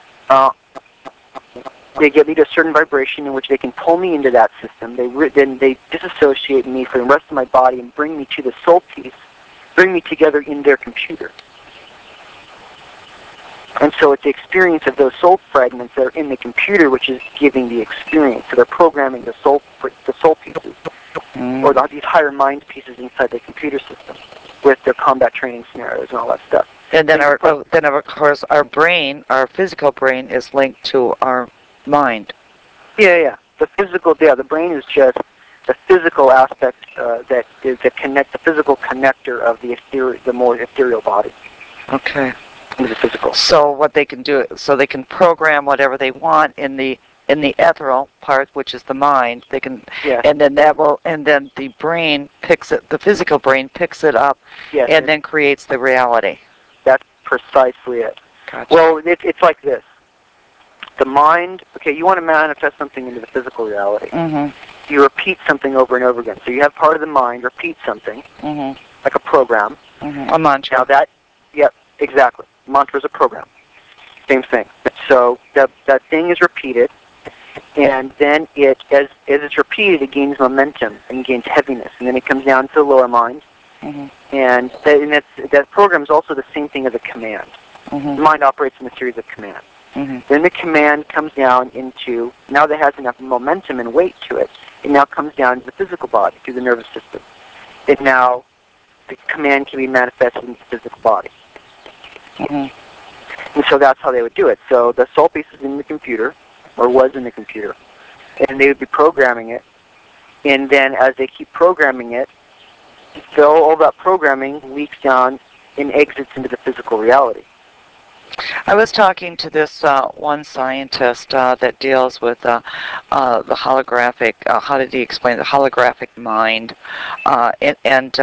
they get me to a certain vibration in which they can pull me into that system. Then they disassociate me from the rest of my body and bring me to the soul piece, bring me together in their computer. And so it's the experience of those soul fragments that are in the computer which is giving the experience. So they're programming the soul pieces, or these higher mind pieces inside the computer system with their combat training scenarios and all that stuff. And then of course our brain, our physical brain, is linked to our mind. Yeah. The brain is just the physical aspect that connect the physical connector of the more ethereal body. Okay. Into the physical. So what they can do, so they can program whatever they want in the ethereal part, which is the mind. They can, and then the brain picks it. The physical brain picks it up, and then creates the reality. That's precisely it. Gotcha. Well, it's like this. The mind. Okay, you want to manifest something into the physical reality. Mm-hmm. You repeat something over and over again. So you have part of the mind repeat something, like a program. Mm-hmm. A mantra. Now that, exactly. Mantra is a program. Same thing. So that thing is repeated, and then as it's repeated, it gains momentum and gains heaviness, and then it comes down to the lower mind. Mm-hmm. And that program is also the same thing as a command. Mm-hmm. The mind operates in a series of commands. Mm-hmm. Then the command comes down into, now that has enough momentum and weight to it, it now comes down to the physical body, to the nervous system. And now the command can be manifested in the physical body. Mm-hmm. And so that's how they would do it. So the soul piece is in the computer, or was in the computer, and they would be programming it. And then as they keep programming it, all that programming leaks down and exits into the physical reality. I was talking to this one scientist that deals with the holographic, how did he explain the holographic mind? And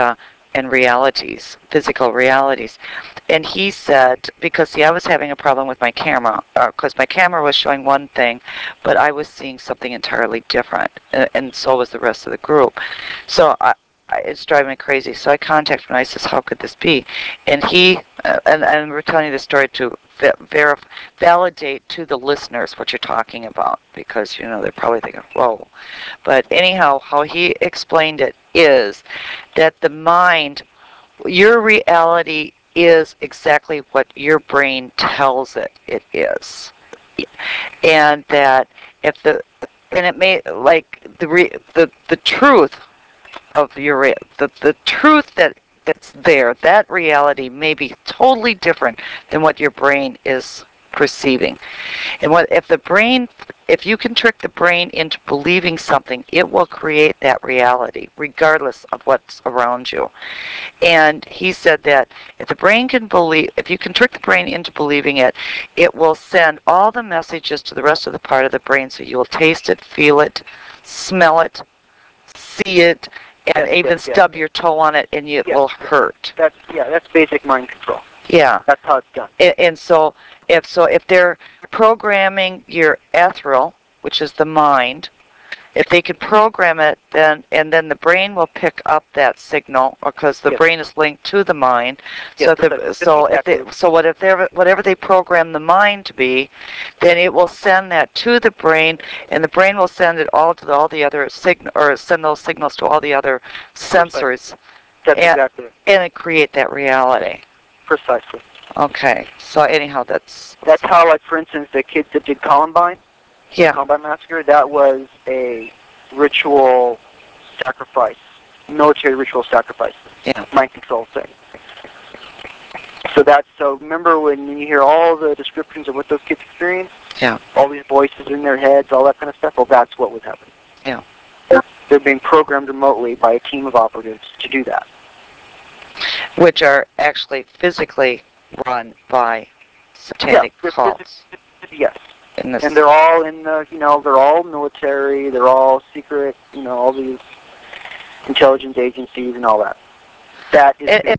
and realities, physical realities. And he said, because see, I was having a problem with my camera, because my camera was showing one thing, but I was seeing something entirely different, and so was the rest of the group. So it's driving me crazy. So I contacted him and I says, how could this be? And he, and we're telling you this story to validate to the listeners what you're talking about, because, they're probably thinking, whoa. But anyhow, how he explained it is that the mind, your reality is exactly what your brain tells it is. And that if and it may, like, the truth of the truth that's there, that reality may be totally different than what your brain is perceiving. And if you can trick the brain into believing something, it will create that reality regardless of what's around you. And he said that if you can trick the brain into believing it, it will send all the messages to the rest of the part of the brain, so you'll taste it, feel it, smell it, see it, and even stub your toe on it, and it will hurt. That's basic mind control. Yeah. That's how it's done. And so if they're programming your ethereal, which is the mind, if they can program it, then the brain will pick up that signal, because the brain is linked to the mind. So whatever they program the mind to be, then it will send that to the brain, and the brain will send it all to all the other send those signals to all the other sensors. That's exactly it. And it create that reality. Precisely. Okay. So anyhow, that's how, like, for instance, the kids that did Columbine. Yeah. Columbine Massacre, that was a ritual sacrifice, military ritual sacrifice. Yeah. Mind control thing. So remember when you hear all the descriptions of what those kids experienced? Yeah. All these voices in their heads, all that kind of stuff? Well, that's what was happening. Yeah. They're being programmed remotely by a team of operatives to do that. Which are actually physically run by satanic cults. Yes. And they're all in the, they're all military, they're all secret, all these intelligence agencies and all that. That is...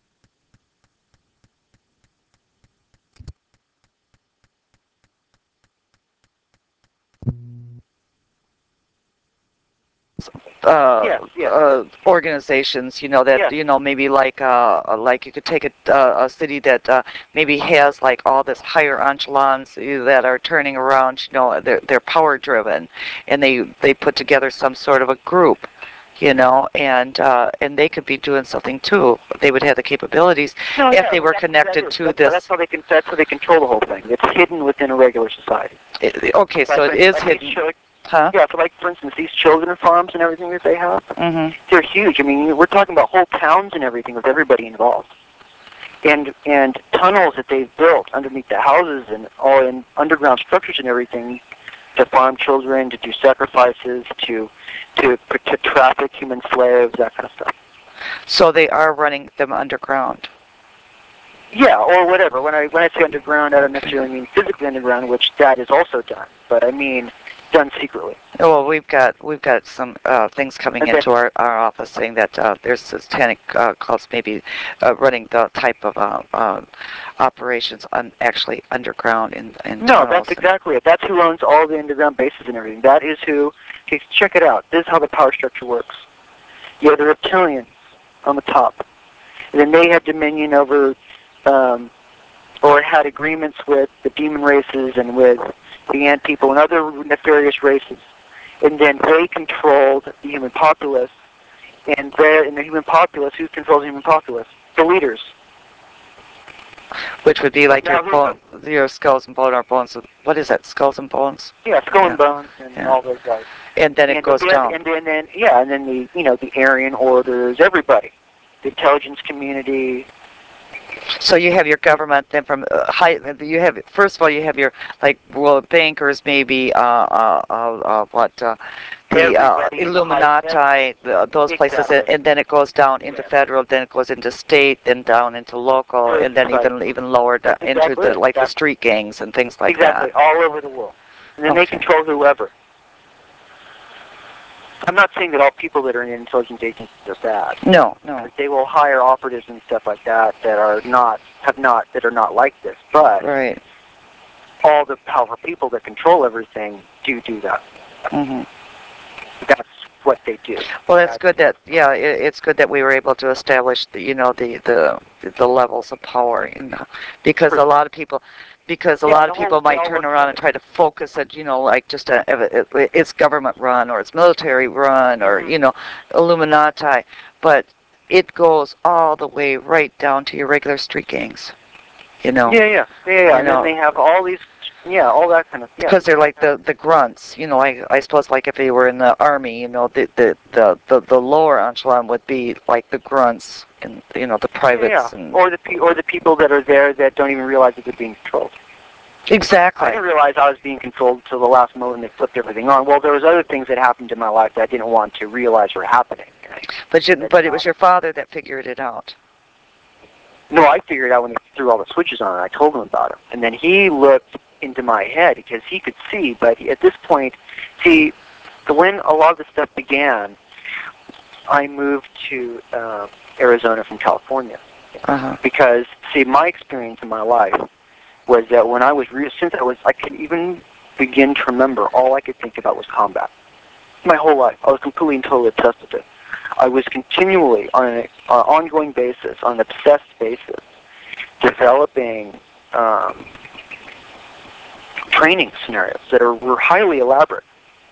organizations, that maybe like you could take a city that maybe has like all this higher echelons that are turning around. They're power driven, and they put together some sort of a group, and they could be doing something too. They would have the capabilities if they were connected to this. That's how they control the whole thing. It's hidden within a regular society. Okay, so it is hidden. Huh? Yeah, so like, for instance, these children farms and everything that they have, they're huge. I mean, we're talking about whole towns and everything with everybody involved. And tunnels that they've built underneath the houses and all in underground structures and everything to farm children, to do sacrifices, to traffic human slaves, that kind of stuff. So they are running them underground. Yeah, or whatever. When I say underground, I don't necessarily mean physically underground, which that is also done. But I mean done secretly. Well, we've got some things coming into our office saying that there's satanic cults maybe running the type of operations actually underground in No, that's exactly it. That's who owns all the underground bases and everything. That is who. Okay, check it out. This is how the power structure works. You have the reptilians on the top, and then they have dominion over, or had agreements with the demon races and with the ant people and other nefarious races, and then they controlled the human populace. And the human populace, who controls the human populace? The leaders. Which would be like your skulls and bones, or bones. What is that? Skulls and bones? Yeah, skull and bones and all those guys. And then it goes down. And then the the Aryan orders, everybody, the intelligence community. So you have your government, then from you have, first of all, you have your bankers, maybe the Illuminati, those places, and then it goes down into federal, then it goes into state, then down into local, and then even lower into the street gangs and things like that. Exactly, all over the world, and then they control whoever. I'm not saying that all people that are in intelligence agencies are bad. No, no. They will hire operatives and stuff like that that are not like this. But Right. all the powerful people that control everything do that. Mhm. That's what they do. Well, it's good that it's good that we were able to establish the levels of power, because a lot of people might turn around and try to focus at like just it's government run or it's military run or Illuminati, but it goes all the way right down to your regular street gangs. Yeah. And then they have all these, all that kind of. Yeah. Because they're like the grunts, I suppose, like if they were in the army, the lower echelon would be like the grunts and the privates and or the people that are there that don't even realize that they're being controlled. Exactly. I didn't realize I was being controlled until the last moment they flipped everything on. Well, there was other things that happened in my life that I didn't want to realize were happening. But it was your father that figured it out. No, I figured out when he threw all the switches on, and I told him about it. And then he looked into my head because he could see, but at this point, see, when a lot of this stuff began, I moved to Arizona from California. Because, see, my experience in my life was that when I was, I could even begin to remember, all I could think about was combat. My whole life, I was completely and totally obsessed with it. I was continually, on an ongoing basis, on an obsessed basis, developing training scenarios that were highly elaborate,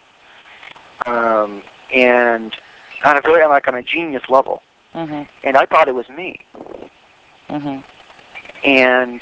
and on a genius level. And I thought it was me. And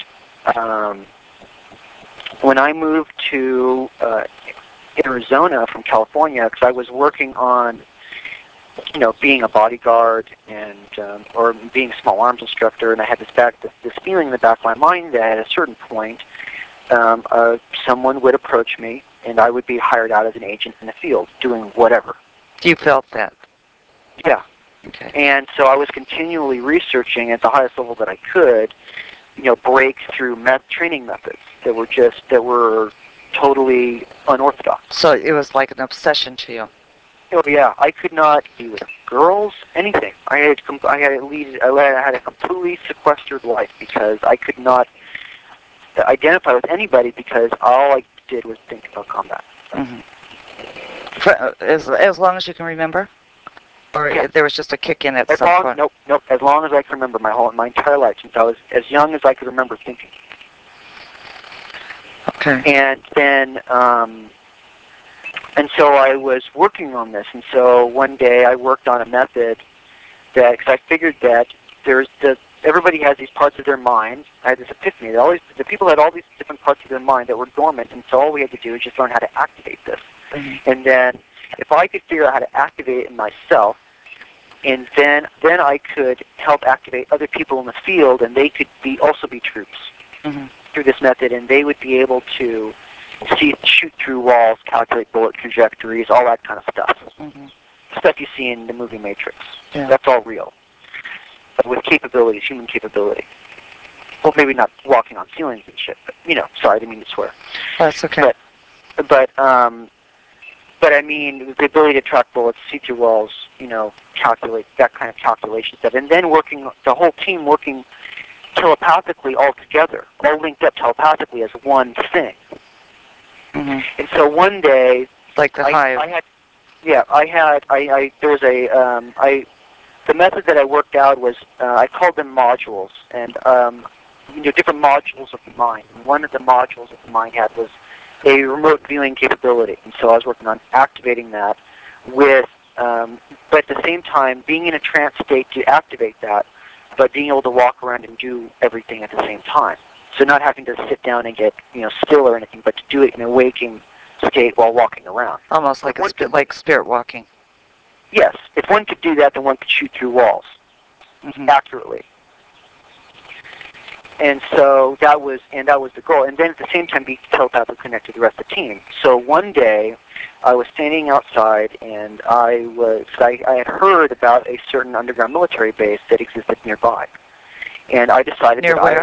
when I moved to Arizona from California, because I was working on being a bodyguard and or being a small arms instructor, and I had this feeling in the back of my mind that at a certain point, someone would approach me, and I would be hired out as an agent in the field, doing whatever. You felt that? Yeah. Okay. And so I was continually researching at the highest level that I could, breakthrough training methods that were totally unorthodox. So it was like an obsession to you. Oh yeah, I could not be with girls, anything. I had a completely sequestered life because I could not identify with anybody because all I did was think about combat. As long as you can remember, or there was just a kick in at some point. Nope. As long as I can remember, my entire life, since I was as young as I could remember thinking. Okay. And then. And so I was working on this, and so one day I worked on a method because I figured that everybody has these parts of their mind. I had this epiphany that the people had all these different parts of their mind that were dormant, and so all we had to do is just learn how to activate this. And then if I could figure out how to activate it in myself, and then I could help activate other people in the field, and they could also be troops through this method, and they would be able to shoot through walls, calculate bullet trajectories, all that kind of stuff. Stuff you see in the movie Matrix. Yeah. That's all real. But with capabilities, human capability. Well, maybe not walking on ceilings and shit, but, sorry, I didn't mean to swear. That's okay. But I mean, the ability to track bullets, see through walls, calculate, that kind of calculation stuff. And then the whole team working telepathically all together, all linked up telepathically as one thing. And so one day, like the hive. The method that I worked out was, I called them modules, and, different modules of the mind. And one of the modules of the mind had was a remote viewing capability, and so I was working on activating that but at the same time, being in a trance state to activate that, but being able to walk around and do everything at the same time. So not having to sit down and get still or anything, but to do it in a waking state while walking around. Almost like like spirit walking. Yes, if one could do that, then one could shoot through walls accurately. And so that was the goal. And then at the same time, be telepathically connected to the rest of the team. So one day, I was standing outside, and I had heard about a certain underground military base that existed nearby, and I decided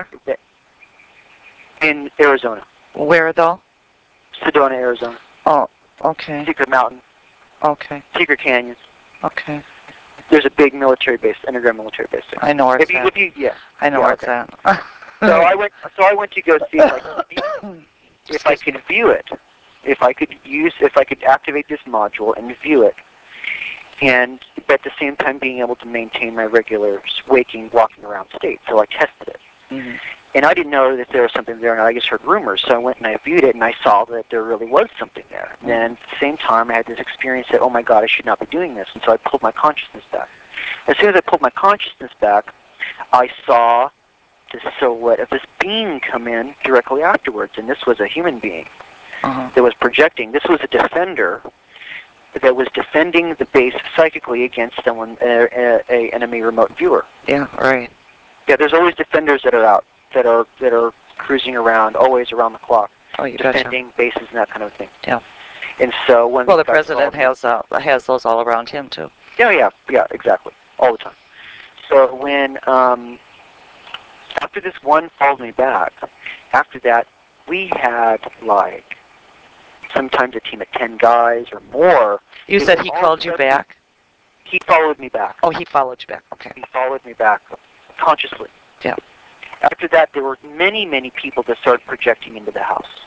in Arizona. Where though? Sedona, Arizona. Oh, okay. Secret Mountain. Okay. Secret Canyons. Okay. There's a big military base, underground military base there. I know where it's at. Yeah. I know Yeah, where okay. it's at. So I went to go see if I could view it, if I could activate this module and view it, and at the same time being able to maintain my regular waking, walking around state. So I tested it. Mm-hmm. And I didn't know that there was something there, and I just heard rumors. So I went and I viewed it, and I saw that there really was something there. And then at the same time, I had this experience that, oh my God, I should not be doing this. And so I pulled my consciousness back. As soon as I pulled my consciousness back, I saw the silhouette of this being come in directly afterwards, and this was a human being that was projecting. This was a defender that was defending the base psychically against someone, a enemy remote viewer. Yeah, right. Yeah, there's always defenders that are out, that are cruising around, always around the clock, Oh, you defending bases and that kind of thing. Yeah. And so when the president has those all around him too. Yeah, exactly, all the time. So when after this one followed me back, after that we had like sometimes a team of 10 guys or more. You said he called you back? He followed me back. Oh, he followed you back. Okay. He followed me back consciously. Yeah. After that, there were many, many people that started projecting into the house.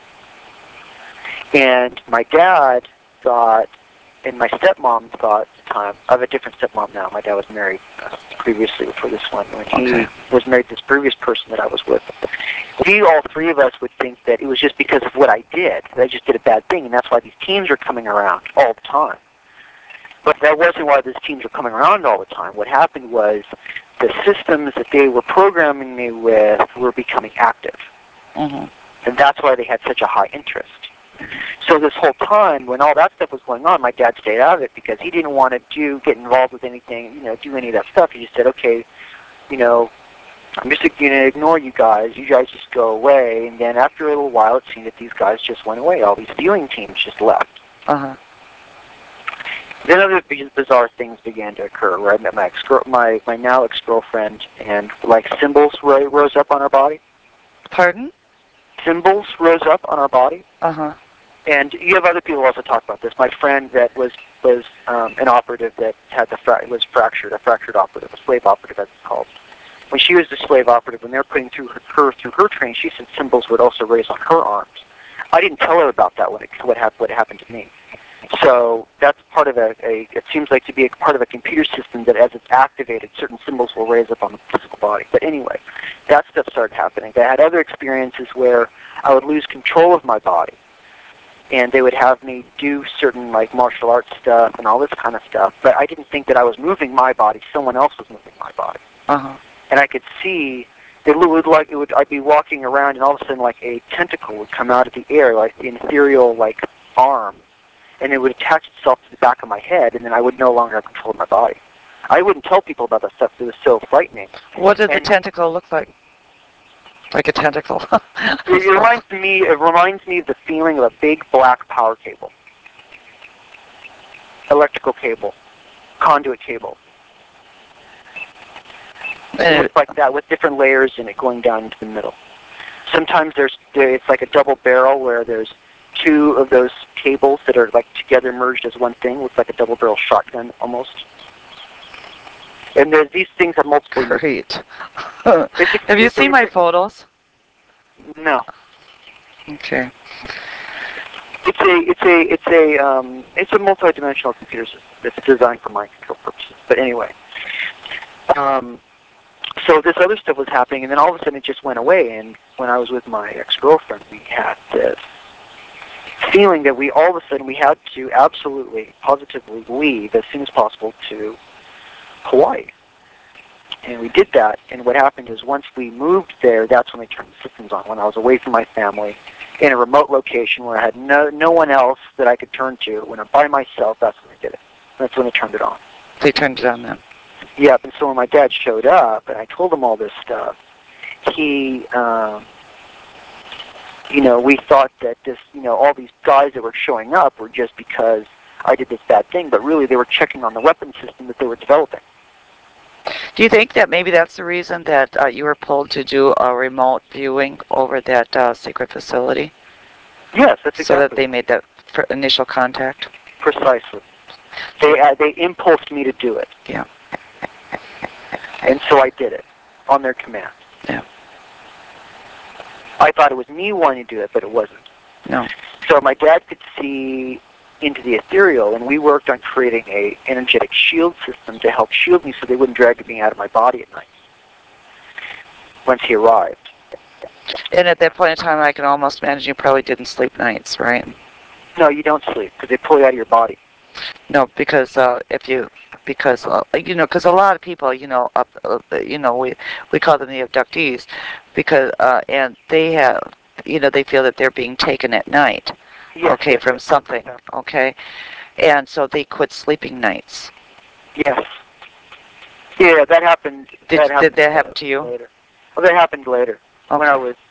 And my dad thought, and my stepmom thought at the time, I have a different stepmom now. My dad was married previously before this one. When he was married to this previous person that I was with, all three of us would think that it was just because of what I did. That I just did a bad thing, and that's why these teams are coming around all the time. But that wasn't why these teams were coming around all the time. What happened was the systems that they were programming me with were becoming active. Mm-hmm. And that's why they had such a high interest. So this whole time, when all that stuff was going on, my dad stayed out of it because he didn't want to get involved with anything, do any of that stuff. He just said, okay, I'm just going to ignore you guys. You guys just go away. And then after a little while, it seemed that these guys just went away. All these viewing teams just left. Uh-huh. Then other bizarre things began to occur, where I met my now ex-girlfriend, and like symbols rose up on our body. Pardon? Symbols rose up on our body. Uh-huh. And you have other people also talk about this. My friend that was an operative that had was fractured, a fractured operative, a slave operative as it's called. When she was the slave operative, when they were putting through her training, she said symbols would also raise on her arms. I didn't tell her about that what happened to me. So that's part of it seems like to be a part of a computer system that as it's activated, certain symbols will raise up on the physical body. But anyway, that stuff started happening. I had other experiences where I would lose control of my body, and they would have me do certain like martial arts stuff and all this kind of stuff. But I didn't think that I was moving my body. Someone else was moving my body. Uh-huh. And I could see I'd be walking around, and all of a sudden like a tentacle would come out of the air, like the ethereal like arm, and it would attach itself to the back of my head, and then I would no longer have control of my body. I wouldn't tell people about that stuff. It was so frightening. What did the tentacle look like? Like a tentacle. It reminds me of the feeling of a big black power cable, electrical cable, conduit cable. It looks like that with different layers in it going down into the middle. Sometimes it's like a double barrel where there's two of those cables that are like together merged as one thing. Looks like a double barrel shotgun almost. And these things have multiple. Great. Have you seen my photos? No. Okay. It's a multi-dimensional computer system that's designed for mind control purposes. But anyway, so this other stuff was happening, and then all of a sudden it just went away. And when I was with my ex-girlfriend, we had this feeling that all of a sudden we had to absolutely, positively leave as soon as possible to Hawaii. And we did that, and what happened is once we moved there, that's when they turned the systems on. When I was away from my family, in a remote location where I had no one else that I could turn to, when I'm by myself, that's when they did it. That's when they turned it on. They turned it on then? Yep, and so when my dad showed up, and I told him all this stuff, he, we thought that all these guys that were showing up were just because I did this bad thing, but really they were checking on the weapon system that they were developing. Do you think that maybe that's the reason that you were pulled to do a remote viewing over that secret facility? Yes, that's exactly. So that they made that initial contact? Precisely. They impulsed me to do it. Yeah. And so I did it on their command. Yeah. I thought it was me wanting to do it, but it wasn't. No. So my dad could see into the ethereal, and we worked on creating a energetic shield system to help shield me so they wouldn't drag me out of my body at night once he arrived. And at that point in time, I can almost imagine you probably didn't sleep nights, right? No, you don't sleep because they pull you out of your body. No, because because a lot of people, we call them the abductees, because and they have, they feel that they're being taken at night, Yes, okay, yes, from yes, something, yes. okay, and so they quit sleeping nights. Yes. Yeah, that happened. Did that happen to you? Later. Well, that happened later when I was.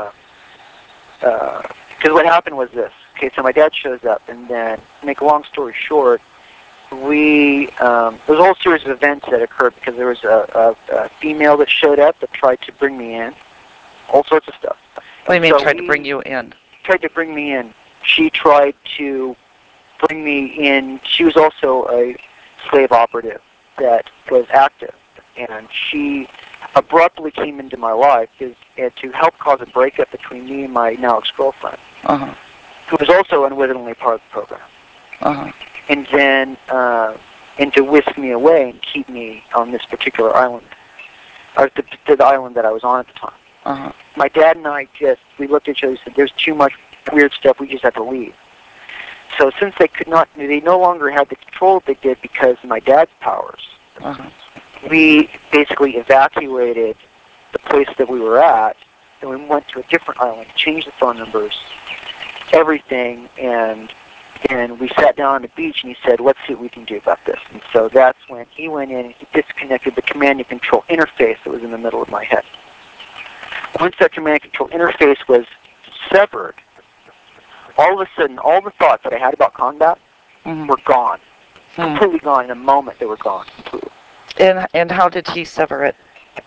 Because what happened was this. Okay, so my dad shows up, and then, to make a long story short, there was a whole series of events that occurred because there was a female that showed up that tried to bring me in, all sorts of stuff. What do you mean, So tried to bring you in? Tried to bring me in. She tried to bring me in. She was also a slave operative that was active, and she abruptly came into my life to help cause a breakup between me and my now ex-girlfriend, who was also unwittingly part of the program. And then, and to whisk me away and keep me on this particular island, or the island that I was on at the time. My dad and I we looked at each other and said, "There's too much weird stuff. We just have to leave." So since they no longer had the control that they did because of my dad's powers, we basically evacuated the place that we were at, and we went to a different island, changed the phone numbers, everything, and we sat down on the beach, and he said, "Let's see what we can do about this." And so that's when he went in and he disconnected the command and control interface that was in the middle of my head. Once that command and control interface was severed, all of a sudden, all the thoughts that I had about combat were gone. Completely gone. In a moment, they were gone completely. And how did he sever it?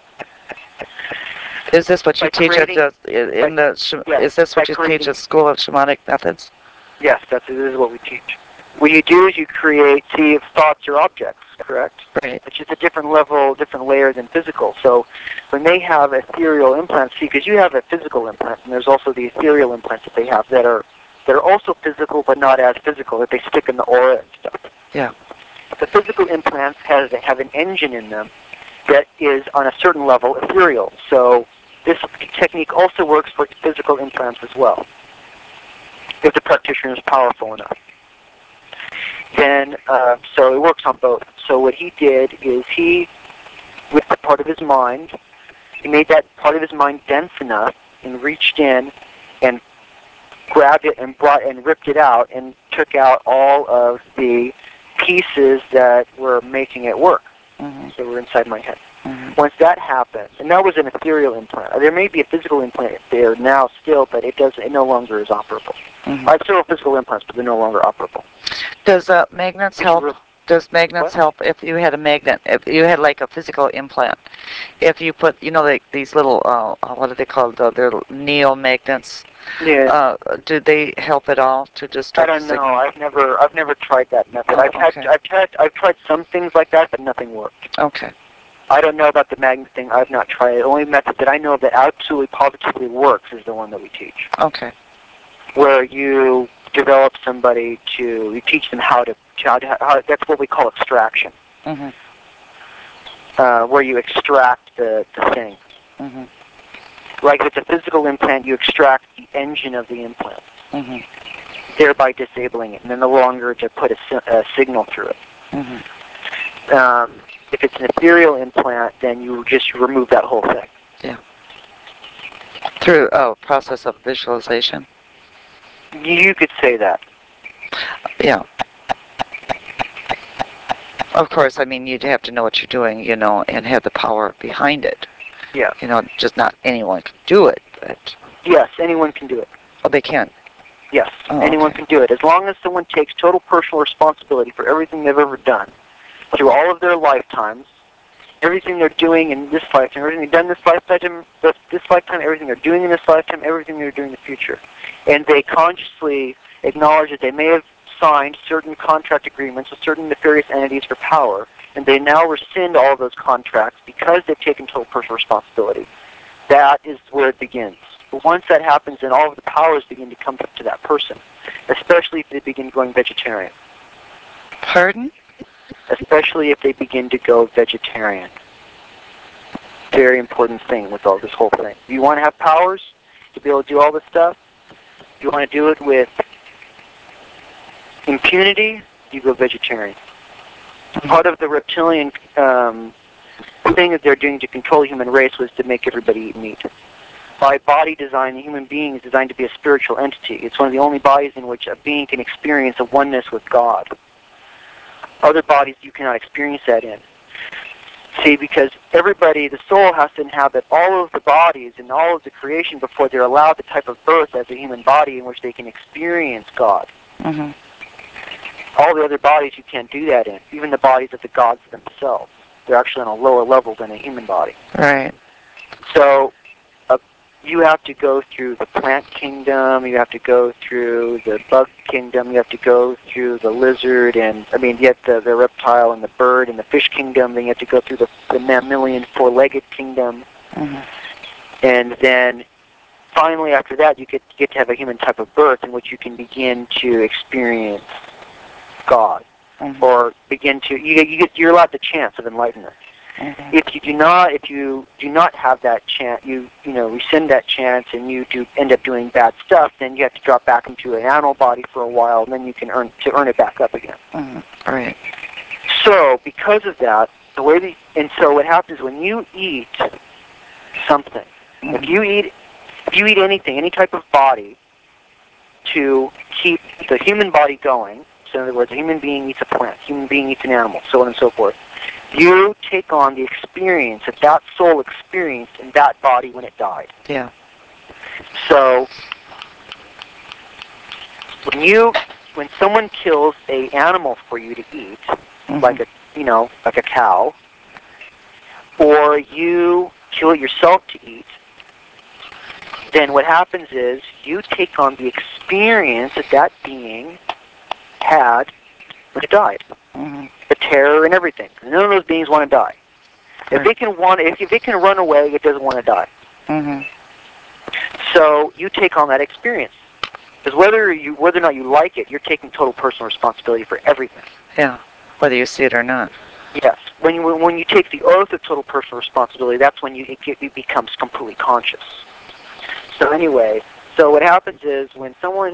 Is this what you teach at is this what you teach at School of Shamanic Methods? Yes, this is what we teach. What you do is you create, see if thoughts are objects, correct? Right. It's just a different level, different layer than physical. So when they have ethereal implants, see, because you have a physical implant, and there's also the ethereal implants that they have that are also physical but not as physical, that they stick in the aura and stuff. Yeah. The physical implants have an engine in them that is on a certain level ethereal. So this technique also works for physical implants as well, if the practitioner is powerful enough. Then, so it works on both. So what he did is with the part of his mind, he made that part of his mind dense enough and reached in and grabbed it and ripped it out and took out all of the pieces that were making it work. So were inside my head. Once that happened, and that was an ethereal implant. There may be a physical implant there now still, but it no longer is operable. I have several physical implants, but they're no longer operable. Does magnets help? Does magnets help if you had a magnet? If you had like a physical implant, if you put, like these little, what are they called? They're neo-magnets. Yeah. Do they help at all to distort I don't know. I've never tried that method. I've tried some things like that, but nothing worked. Okay. I don't know about the magnet thing. I've not tried it. The only method that I know of that absolutely positively works is the one that we teach. Okay. Where you develop somebody you teach them how that's what we call extraction. Where you extract the thing. Like if it's a physical implant, you extract the engine of the implant, thereby disabling it, and then no longer to put a signal through it. If it's an ethereal implant, then you just remove that whole thing. Yeah. Through process of visualization. You could say that. Yeah. Of course, I mean, you'd have to know what you're doing, and have the power behind it. Yeah. Just not anyone can do it, but... Yes, anyone can do it. Oh, they can? Yes, anyone can do it. As long as someone takes total personal responsibility for everything they've ever done, through all of their lifetimes, everything they're doing in this lifetime, everything they've done this lifetime, everything they're doing in this lifetime, everything they're doing in the future. And they consciously acknowledge that they may have signed certain contract agreements with certain nefarious entities for power, and they now rescind all of those contracts because they've taken total personal responsibility. That is where it begins. But once that happens, then all of the powers begin to come to that person, especially if they begin going vegetarian. Pardon? Especially if they begin to go vegetarian. Very important thing with all this whole thing. You want to have powers to be able to do all this stuff? You want to do it with impunity? You go vegetarian. Part of the reptilian thing that they're doing to control the human race was to make everybody eat meat. By body design, the human being is designed to be a spiritual entity. It's one of the only bodies in which a being can experience a oneness with God. Other bodies you cannot experience that in. See, because everybody, the soul has to inhabit all of the bodies and all of the creation before they're allowed the type of birth as a human body in which they can experience God. Mm-hmm. All the other bodies you can't do that in, even the bodies of the gods themselves. They're actually on a lower level than a human body. Right. So you have to go through the plant kingdom, you have to go through the bug kingdom, you have to go through the lizard, and yet the reptile and the bird and the fish kingdom, then you have to go through the mammalian four-legged kingdom. Mm-hmm. And then finally after that you get to have a human type of birth in which you can begin to experience God. Mm-hmm. Or begin to, you're allowed the chance of enlightenment. Mm-hmm. If you do not have that chance, you rescind that chance, and you do end up doing bad stuff, then you have to drop back into an animal body for a while, and then you can earn it back up again. Mm-hmm. Right. So because of that, so what happens when you eat something, mm-hmm. if you eat anything, any type of body, to keep the human body going. So in other words, a human being eats a plant, a human being eats an animal, so on and so forth. You take on the experience that soul experienced in that body when it died. Yeah. So when someone kills an animal for you to eat, mm-hmm. like a cow, or you kill it yourself to eat, then what happens is you take on the experience that being had when it died. Mm-hmm. The terror and everything. None of those beings want to die. If it can run away, it doesn't want to die. Mm-hmm. So you take on that experience. Because whether or not you like it, you're taking total personal responsibility for everything. Yeah. Whether you see it or not. Yes. When you take the oath of total personal responsibility, that's when it becomes completely conscious. So anyway, so what happens is when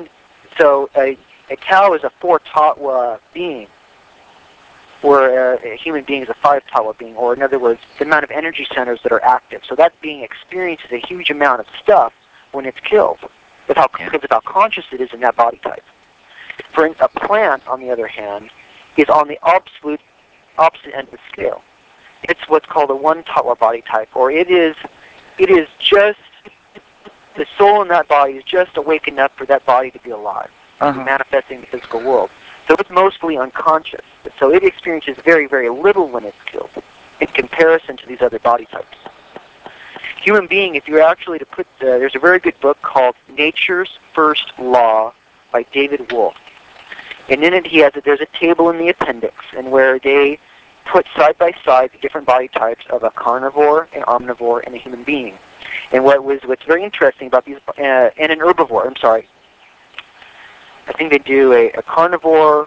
a cow is a 4-tawa being, where a human being is a 5-tawa being, or in other words, the amount of energy centers that are active. So that being experiences a huge amount of stuff when it's killed, because of how conscious it is in that body type. For a plant, on the other hand, is on the opposite end of the scale. It's what's called a 1-tawa body type, or it is just, the soul in that body is just awake enough for that body to be alive, to be manifesting in the physical world. So it's mostly unconscious. So it experiences very, very little when it's killed in comparison to these other body types. Human being, if you were actually to put there's a very good book called Nature's First Law by David Wolf. And in it there's a table in the appendix, and where they put side by side the different body types of a carnivore, an omnivore, and a human being. And what's very interesting about these, and an herbivore, I think they do a carnivore,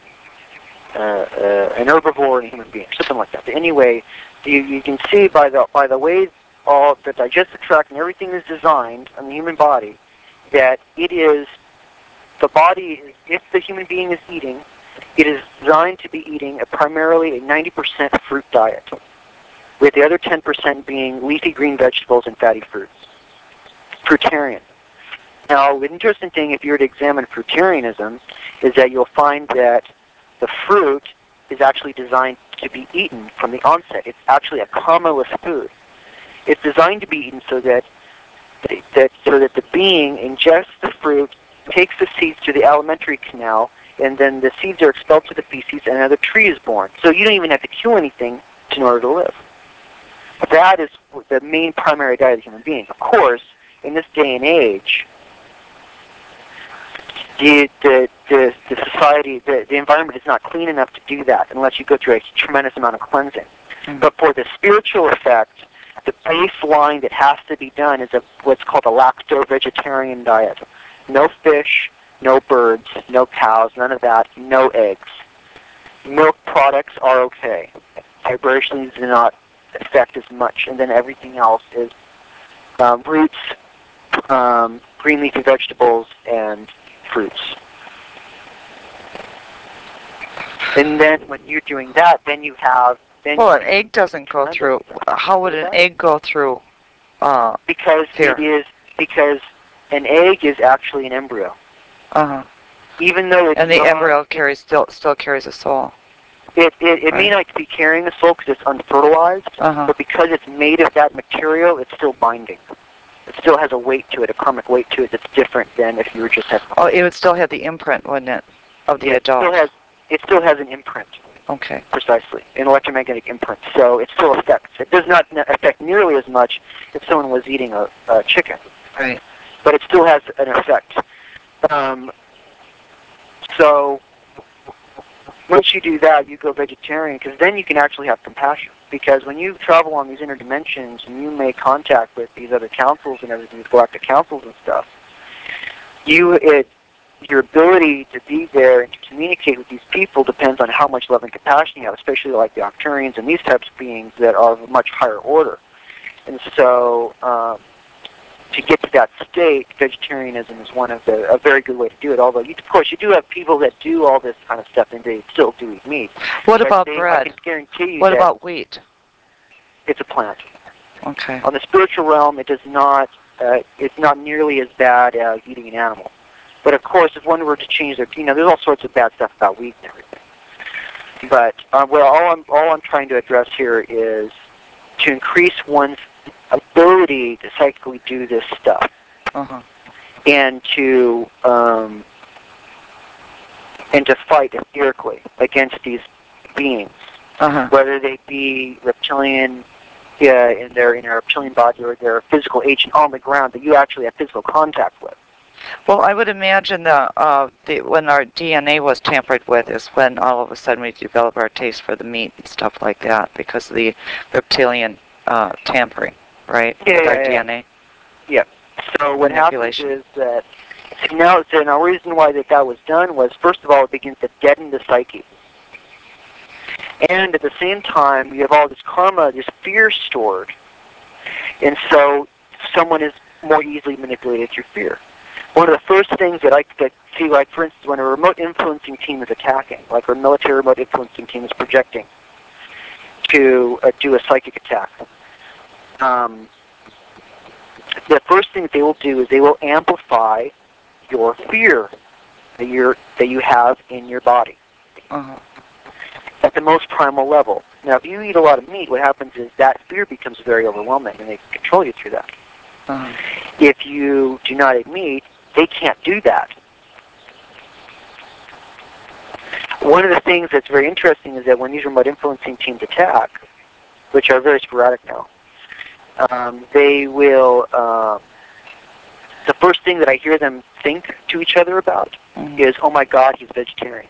an herbivore, and a human being, something like that. But anyway, you can see by the way all the digestive tract and everything is designed on the human body, that it is the body. If the human being is eating, it is designed to be eating primarily a 90% fruit diet, with the other 10% being leafy green vegetables and fatty fruits. Fruitarian. Now, the interesting thing, if you were to examine fruitarianism, is that you'll find that the fruit is actually designed to be eaten from the onset. It's actually a comma-less food. It's designed to be eaten so that the being ingests the fruit, takes the seeds to the alimentary canal, and then the seeds are expelled to the feces, and another tree is born. So you don't even have to kill anything in order to live. That is the main primary diet of the human being. Of course, in this day and age, the society, the environment is not clean enough to do that unless you go through a tremendous amount of cleansing. Mm-hmm. But for the spiritual effect, the baseline that has to be done is what's called a lacto-vegetarian diet. No fish, no birds, no cows, none of that, no eggs. Milk products are okay. Vibrations do not affect as much, and then everything else is roots, green leafy vegetables, and fruits. And then when you're doing that, then you have... Well, an egg doesn't go through. How would an egg go through? Because fear? Because an egg is actually an embryo. Uh-huh. Even though it's and the embryo still carries a soul. It right. may not be carrying a soul because it's unfertilized, but because it's made of that material, it's still binding. It still has a weight to it, a karmic weight to it that's different than if you were just having... Oh, it would still have the imprint, wouldn't it, of the adult? It still has an imprint. Okay. Precisely, an electromagnetic imprint. So it still affects. It does not affect nearly as much if someone was eating a chicken. Right. But it still has an effect. So once you do that, you go vegetarian, because then you can actually have compassion. Because when you travel on these inner dimensions and you make contact with these other councils and everything, these galactic councils and stuff, your ability to be there and to communicate with these people depends on how much love and compassion you have, especially like the Octurians and these types of beings that are of a much higher order. And so to get to that state, vegetarianism is a very good way to do it. Although, of course, you do have people that do all this kind of stuff and they still do eat meat. What about bread? I can guarantee you what about wheat? It's a plant. Okay. On the spiritual realm, it does not. It's not nearly as bad as eating an animal. But of course, if one were to change their, there's all sorts of bad stuff about wheat and everything. But all I'm trying to address here is to increase one's ability to psychically do this stuff, and to fight etherically against these beings, whether they be reptilian in their reptilian body or their physical agent on the ground that you actually have physical contact with. Well, I would imagine when our DNA was tampered with is when all of a sudden we develop our taste for the meat and stuff like that because of the reptilian tampering, right? With our DNA. Yeah. So what happens is that now the reason why that was done was, first of all, it begins to deaden the psyche. And at the same time, you have all this karma, this fear stored. And so someone is more easily manipulated through fear. One of the first things that I see, like, for instance, when a remote influencing team is attacking, like a military remote influencing team is projecting to do a psychic attack, the first thing that they will do is they will amplify your fear that you have in your body at the most primal level. Now, if you eat a lot of meat, what happens is that fear becomes very overwhelming, and they can control you through that. If you do not eat meat, they can't do that. One of the things that's very interesting is that when these remote influencing teams attack, which are very sporadic now, they will, the first thing that I hear them think to each other about is, oh my God, he's vegetarian.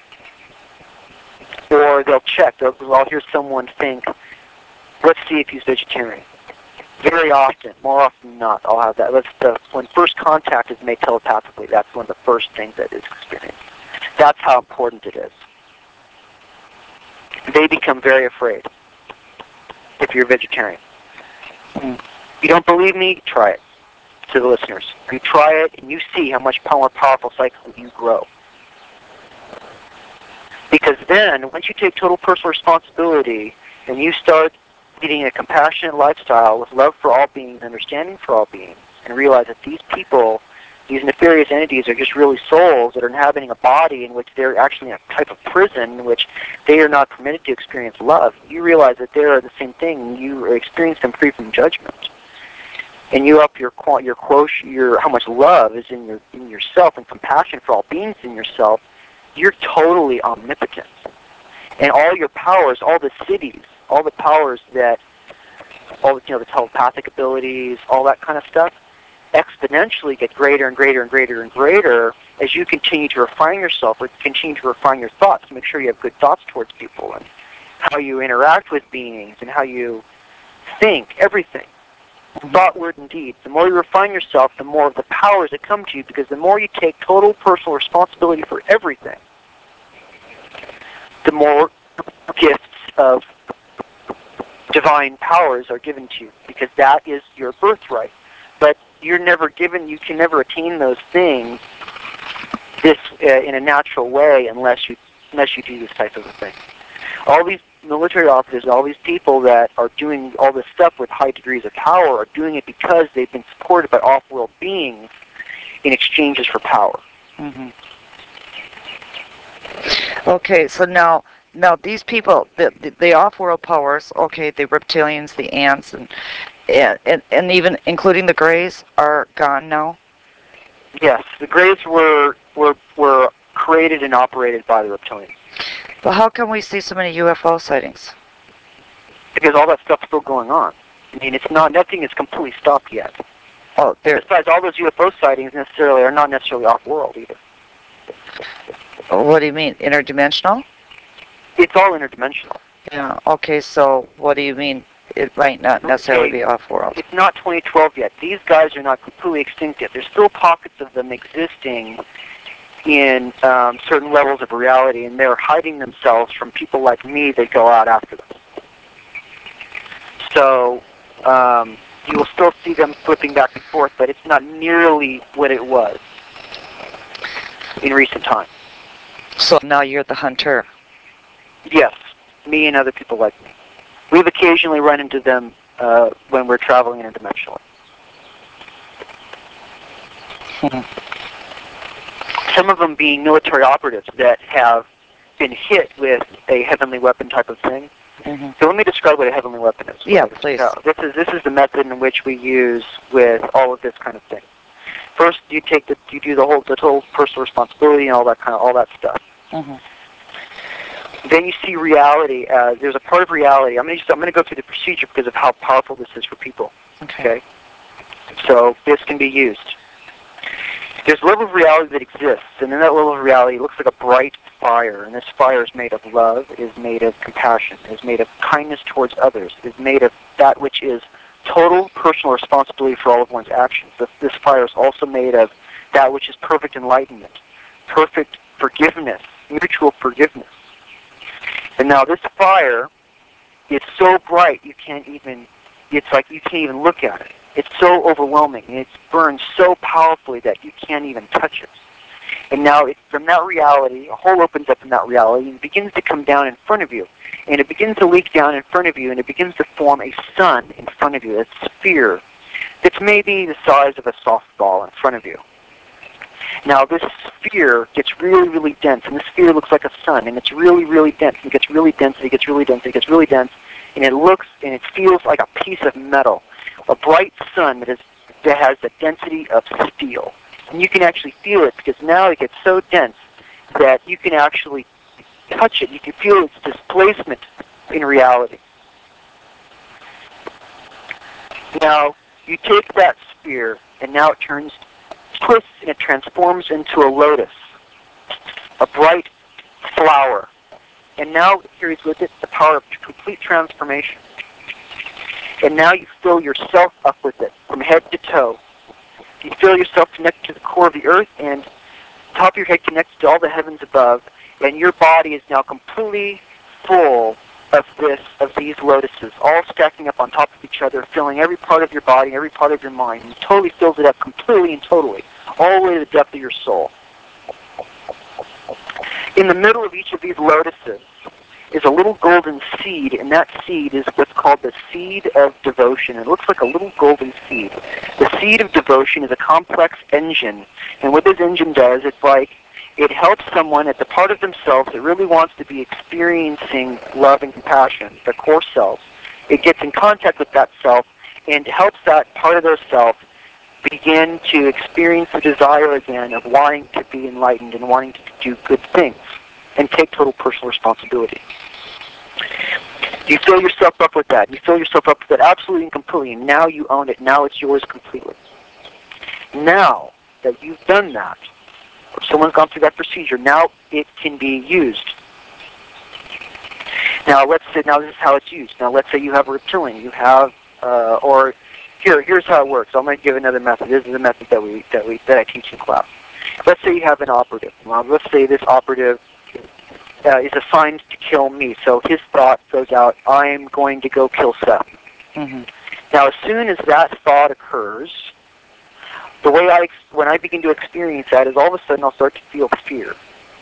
Or they'll check, I'll hear someone think, let's see if he's vegetarian. Very often, more often than not, I'll have that. When first contact is made telepathically, that's one of the first things that is experienced. That's how important it is. They become very afraid if you're a vegetarian. You don't believe me? Try it. To the listeners, you try it and you see how much more powerful psychically you grow. Because then, once you take total personal responsibility and you start leading a compassionate lifestyle with love for all beings, understanding for all beings, and realize that these people, these nefarious entities, are just really souls that are inhabiting a body in which they're actually in a type of prison in which they are not permitted to experience love, you realize that they are the same thing. You experience them free from judgment. And you up your quotient, how much love is in yourself and compassion for all beings in yourself. You're totally omnipotent. And all your powers, all the cities, all the powers that, the telepathic abilities, all that kind of stuff, exponentially get greater and greater and greater and greater as you continue to refine yourself or continue to refine your thoughts, make sure you have good thoughts towards people and how you interact with beings and how you think, everything. Thought, word, and deed. The more you refine yourself, the more of the powers that come to you, because the more you take total personal responsibility for everything, the more gifts of divine powers are given to you, because that is your birthright. But you're never given, you can never attain those things in a natural way unless you do this type of a thing. All these military officers, all these people that are doing all this stuff with high degrees of power are doing it because they've been supported by off-world beings in exchanges for power. Mm-hmm. Okay, so now these people, the off-world powers, okay, the reptilians, the ants, and even including the Greys are gone now? Yes, the Greys were created and operated by the reptilians. But how can we see so many UFO sightings? Because all that stuff's still going on. I mean, nothing is completely stopped yet. Oh, besides, all those UFO sightings are not necessarily off-world either. What do you mean, interdimensional? It's all interdimensional. Yeah, okay, so what do you mean it might not necessarily be off-world? It's not 2012 yet. These guys are not completely extinct yet. There's still pockets of them existing in certain levels of reality, and they're hiding themselves from people like me that go out after them. So you will still see them flipping back and forth, but it's not nearly what it was in recent times. So now you're the hunter? Yes, me and other people like me. We've occasionally run into them when we're traveling interdimensionally. Some of them being military operatives that have been hit with a heavenly weapon type of thing. Mm-hmm. So let me describe what a heavenly weapon is. Yeah, please. This is the method in which we use with all of this kind of thing. First, you do the total personal responsibility and all that stuff. Mm-hmm. Then you see reality. There's a part of reality. I'm going to go through the procedure because of how powerful this is for people. Okay. So this can be used. There's a level of reality that exists, and in that level of reality, it looks like a bright fire, and this fire is made of love, is made of compassion, is made of kindness towards others, is made of that which is total personal responsibility for all of one's actions. This fire is also made of that which is perfect enlightenment, perfect forgiveness, mutual forgiveness. And now this fire, it's so bright it's like you can't even look at it. It's so overwhelming, and it burns so powerfully that you can't even touch it. And now from that reality, a hole opens up in that reality, and it begins to come down in front of you. And it begins to leak down in front of you, and it begins to form a sun in front of you, a sphere that's maybe the size of a softball in front of you. Now this sphere gets really, really dense, and the sphere looks like a sun, and it's really, really dense, and it gets really dense, and it gets really dense, and it gets really dense, and it looks and it feels like a piece of metal, a bright sun that has the density of steel. And you can actually feel it because now it gets so dense that you can actually touch it. You can feel its displacement in reality. Now, you take that sphere, and now it twists, and it transforms into a lotus, a bright flower. And now it carries with it the power of complete transformation. And now you fill yourself up with it from head to toe. You feel yourself connected to the core of the earth, and the top of your head connected to all the heavens above, and your body is now completely full of these lotuses, all stacking up on top of each other, filling every part of your body, every part of your mind, and totally fills it up completely and totally, all the way to the depth of your soul. In the middle of each of these lotuses is a little golden seed, and that seed is what's called the seed of devotion. It looks like a little golden seed. The seed of devotion is a complex engine, and what this engine does, it helps someone at the part of themselves that really wants to be experiencing love and compassion, the core self. It gets in contact with that self and helps that part of their self begin to experience the desire again of wanting to be enlightened and wanting to do good things and take total personal responsibility. You fill yourself up with that. You fill yourself up with that absolutely and completely. And now you own it. Now it's yours completely. Now that you've done that, or someone's gone through that procedure. Now it can be used. Now let's say, now this is how it's used. Now let's say you have a reptilian. You have, here's how it works. I'm going to give another method. This is the method that I teach in class. Let's say you have an operative. Well, let's say this operative is assigned to kill me. So his thought goes out, I'm going to go kill Seth. Mm-hmm. Now, as soon as that thought occurs, the way when I begin to experience that is all of a sudden I'll start to feel fear.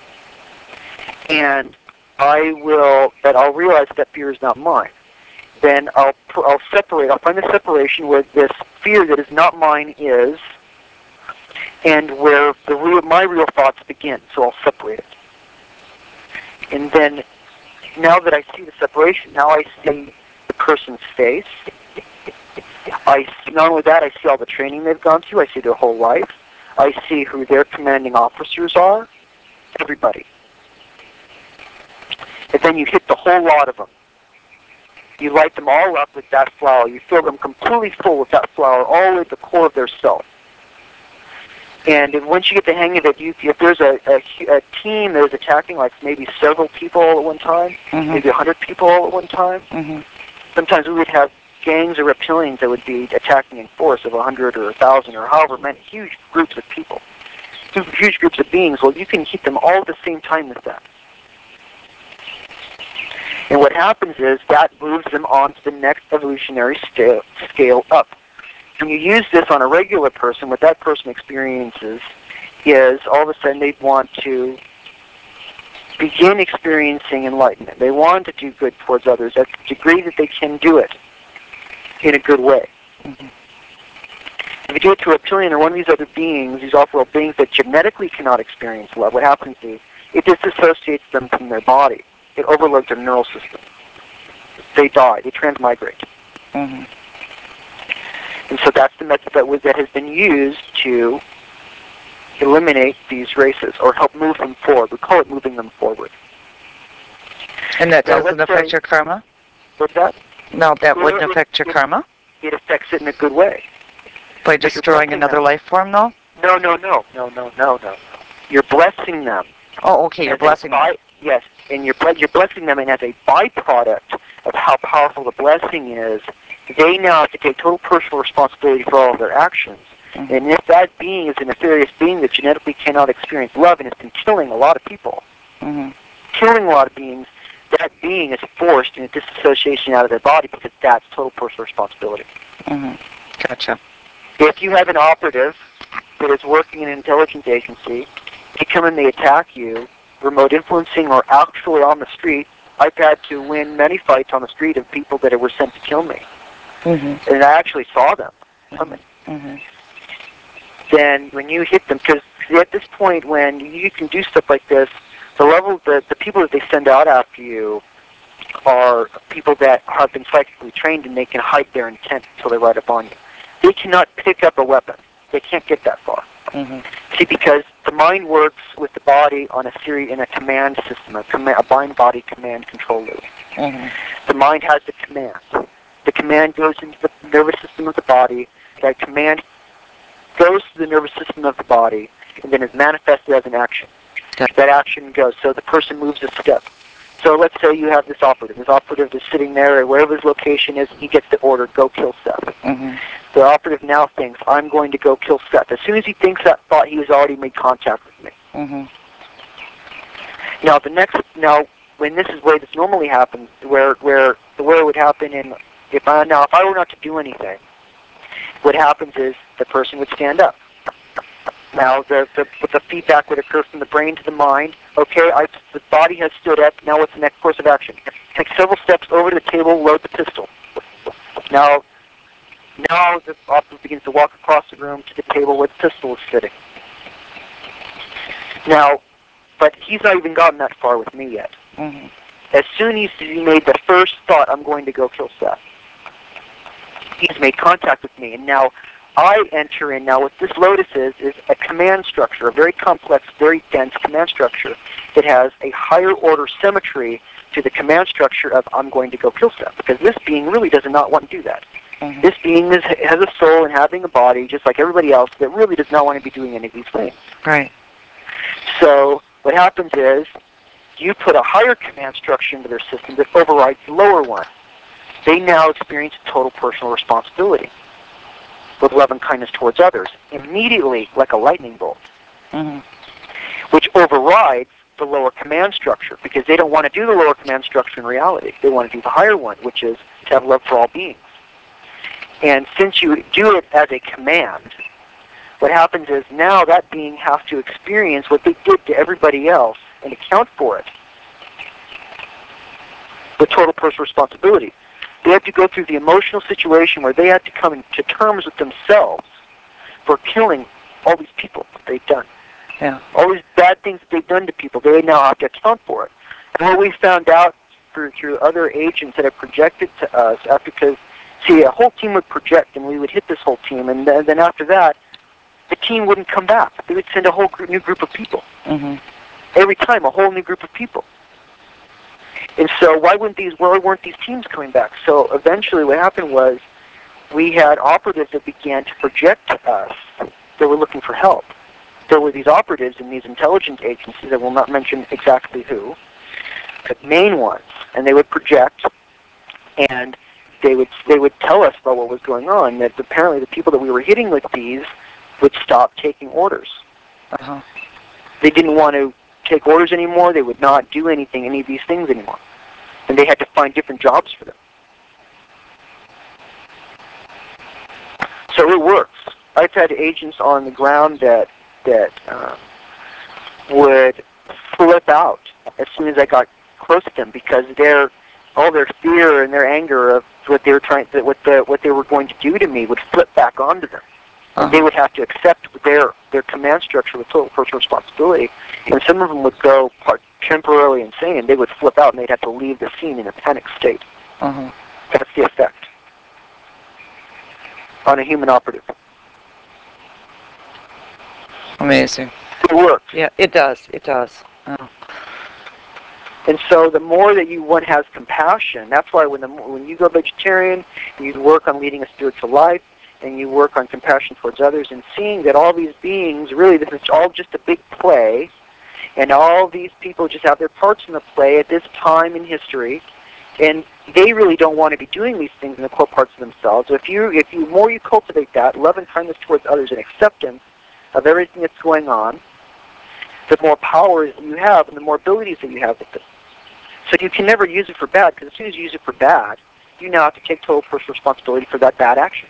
And I'll realize that fear is not mine. Then I'll separate. I'll find the separation where this fear that is not mine is, and where my real thoughts begin. So I'll separate it. And then, now that I see the separation, now I see the person's face. Not only that, I see all the training they've gone through. I see their whole life. I see who their commanding officers are. Everybody. And then you hit the whole lot of them. You light them all up with that flower. You fill them completely full with that flower, all the way to the core of their self. And once you get the hang of it, if there's a team that is attacking, like maybe several people all at one time, mm-hmm. maybe 100 people all at one time, mm-hmm. sometimes we would have gangs of reptilians that would be attacking in force of 100 or 1,000 or however many, huge groups of people, huge groups of beings. Well, you can hit them all at the same time with that. And what happens is that moves them on to the next evolutionary scale up. When you use this on a regular person, what that person experiences is all of a sudden they want to begin experiencing enlightenment. They want to do good towards others at the degree that they can do it in a good way. Mm-hmm. If you do it to a reptilian or one of these other beings, these off-world beings that genetically cannot experience love, what happens is it disassociates them from their body. It overloads their neural system. They die. They transmigrate. Mm-hmm. And so that's the method that has been used to eliminate these races or help move them forward. We call it moving them forward. And that Now, doesn't affect your karma? What's that? No, that wouldn't affect your karma? It affects it in a good way. By destroying another life form, though? No. You're blessing them. Oh, okay, you're blessing them. Yes, and you're blessing them, and as a byproduct of how powerful the blessing is, they now have to take total personal responsibility for all of their actions. Mm-hmm. And if that being is a nefarious being that genetically cannot experience love and has been killing a lot of people, mm-hmm. killing a lot of beings, that being is forced in a disassociation out of their body because that's total personal responsibility. Mm-hmm. Gotcha. If you have an operative that is working in an intelligence agency, they come and they attack you, remote influencing or actually on the street. I've had to win many fights on the street of people that were sent to kill me. Mm-hmm. And I actually saw them coming. Mm-hmm. Then when you hit them, because at this point when you can do stuff like this, the people that they send out after you are people that have been psychically trained and they can hide their intent until they ride up on you. They cannot pick up a weapon. They can't get that far. Mm-hmm. See, because the mind works with the body on in a command system, a mind-body command control loop. Mm-hmm. The mind has the command. The command goes into the nervous system of the body. That command goes to the nervous system of the body and then is manifested as an action. That action goes. So the person moves a step. So let's say you have this operative. This operative is sitting there, or wherever his location is, he gets the order, go kill Seth. Mm-hmm. The operative now thinks, I'm going to go kill Seth. As soon as he thinks that thought, he has already made contact with me. Mm-hmm. Now, when this is where this normally happens, where it would happen if I were not to do anything, what happens is the person would stand up. Now, the feedback would occur from the brain to the mind. Okay, the body has stood up. Now, what's the next course of action? Take several steps over to the table, load the pistol. Now the operative begins to walk across the room to the table where the pistol is sitting. Now, but he's not even gotten that far with me yet. Mm-hmm. As soon as he made the first thought, I'm going to go kill Seth, he's made contact with me, and now I enter in. Now what this Lotus is a command structure, a very complex, very dense command structure that has a higher order symmetry to the command structure of I'm going to go kill Seth, because this being really does not want to do that. Mm-hmm. This being has a soul and having a body just like everybody else that really does not want to be doing any of these things. Right. So what happens is you put a higher command structure into their system that overrides the lower one. They now experience total personal responsibility with love and kindness towards others, immediately like a lightning bolt, which overrides the lower command structure because they don't want to do the lower command structure in reality. They want to do the higher one, which is to have love for all beings. And since you do it as a command, what happens is now that being has to experience what they did to everybody else and account for it with total personal responsibility. They have to go through the emotional situation where they have to come to terms with themselves for killing all these people that they've done. Yeah. All these bad things that they've done to people, they now have to account for it. And what we found out through other agents that have projected to us, because, see, a whole team would project and we would hit this whole team, and then after that, the team wouldn't come back. They would send a whole new group of people. Every time, a whole new group of people. And so why weren't these teams coming back? So eventually what happened was we had operatives that began to project to us that were looking for help. There were these operatives in these intelligence agencies, I will not mention exactly who, but main ones, and they would project and they would tell us about what was going on, that apparently the people that we were hitting with these would stop taking orders. They didn't want to take orders anymore. They would not do any of these things anymore. And they had to find different jobs for them. So it works. I've had agents on the ground that would flip out as soon as I got close to them because all their fear and their anger of what they were what they were going to do to me would flip back onto them. And they would have to accept their command structure with total personal responsibility. And some of them would go temporarily insane. They would flip out and they'd have to leave the scene in a panic state. That's the effect on a human operative. Amazing. It works. Yeah, it does. It does. And so the more that one has compassion, that's why when you go vegetarian, you work on leading a spiritual life, and you work on compassion towards others, and seeing that all these beings, really, this is all just a big play, and all these people just have their parts in the play at this time in history, and they really don't want to be doing these things in the core parts of themselves. If you more you cultivate that love and kindness towards others and acceptance of everything that's going on, the more power you have and the more abilities that you have with it. So you can never use it for bad, because as soon as you use it for bad, you now have to take total personal responsibility for that bad action.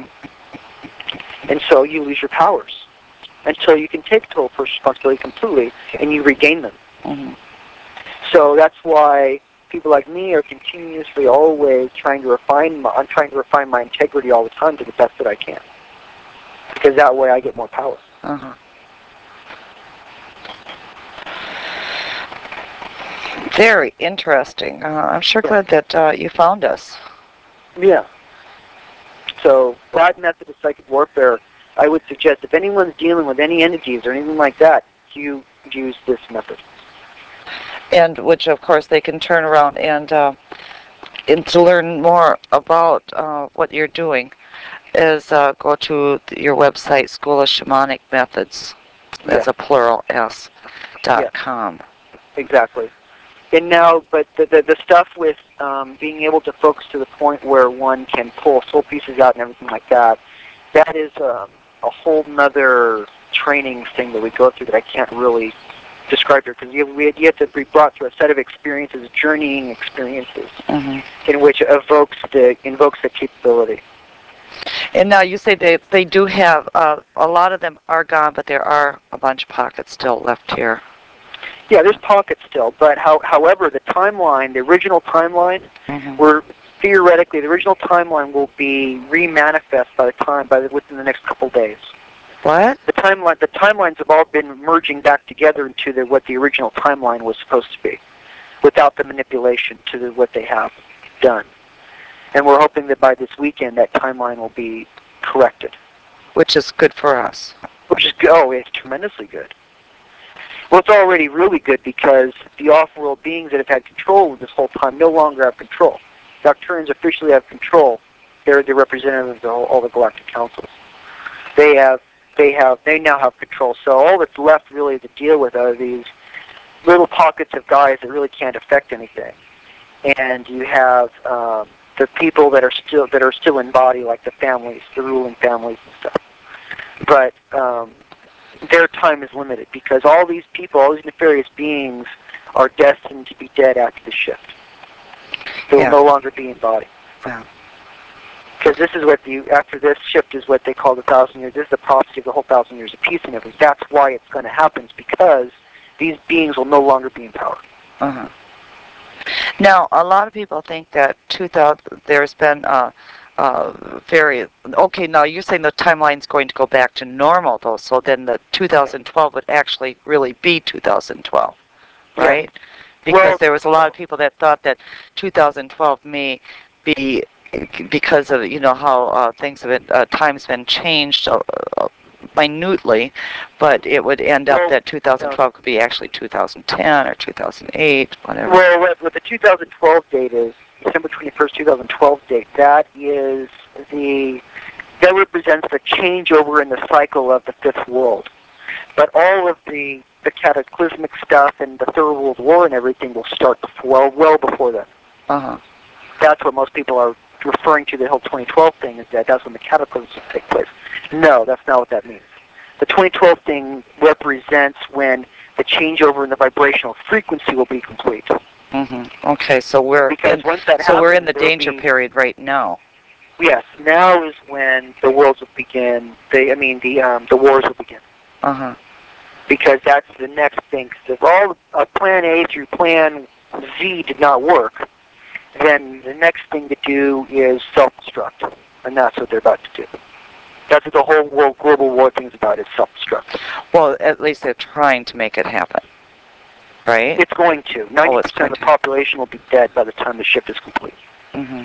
And so you lose your powers until you can take total personal responsibility completely and you regain them. So that's why people like me are continuously always trying to refine my integrity all the time to the best that I can, because that way I get more power. Very interesting. I'm sure glad that you found us. Yeah. So that method of psychic warfare, I would suggest if anyone's dealing with any entities or anything like that, you use this method. And which, of course, they can turn around and to learn more about what you're doing is go to your website, School of Shamanic Methods. That's a plural S.com. Exactly. And now, but the stuff with being able to focus to the point where one can pull soul pieces out and everything like that, that is a whole nother training thing that we go through that I can't really describe here, because you have to be brought through a set of experiences, journeying experiences, in which invokes the capability. And now you say they do have, a lot of them are gone, but there are a bunch of pockets still left here. Yeah, there's pockets still, but however, the timeline, the original timeline, theoretically, the original timeline will be remanifest within the next couple days. What? The timelines have all been merging back together into what the original timeline was supposed to be, without the manipulation to what they have done. And we're hoping that by this weekend, that timeline will be corrected. Which is good for us. Which is good. Oh, it's tremendously good. Well, it's already really good because the off-world beings that have had control this whole time no longer have control. The Arcturians officially have control. They're the representatives of all the galactic councils. They have they now have control. So all that's left really to deal with are these little pockets of guys that really can't affect anything. And you have the people that are still in body, like the families, the ruling families and stuff. But their time is limited because all these people, all these nefarious beings, are destined to be dead after the shift. They will no longer be in body. Yeah. Because this is what after this shift is what they call the 1,000 years. This is the prophecy of the whole 1,000 years of peace and everything. That's why it's going to happen, is because these beings will no longer be in power. Uh-huh. Now, a lot of people think that there's been okay, now you're saying the timeline's going to go back to normal, though, so then the 2012 would actually really be 2012, right? Yeah. Because there was a lot of people that thought that 2012 may be, because of, how things have been, time's been changed minutely, but it would end up that 2012 could be actually 2010 or 2008, whatever. Well, what the 2012 date is, December 21st, 2012 date, that represents the changeover in the cycle of the Fifth World. But all of the cataclysmic stuff and the Third World War and everything will start well before that. Uh-huh. That's what most people are referring to, the whole 2012 thing, is that's when the cataclysms take place. No, that's not what that means. The 2012 thing represents when the changeover in the vibrational frequency will be complete. Mm-hmm. Okay, so we're in the danger period right now. Yes, now is when the worlds will begin. The wars will begin. Uh-huh. Because that's the next thing. If all Plan A through Plan Z did not work, then the next thing to do is self-destruct, and that's what they're about to do. That's what the whole world global war thing is about, is self-destruct. Well, at least they're trying to make it happen, right? It's going to. 90% of the population will be dead by the time the shift is complete. Mm-hmm.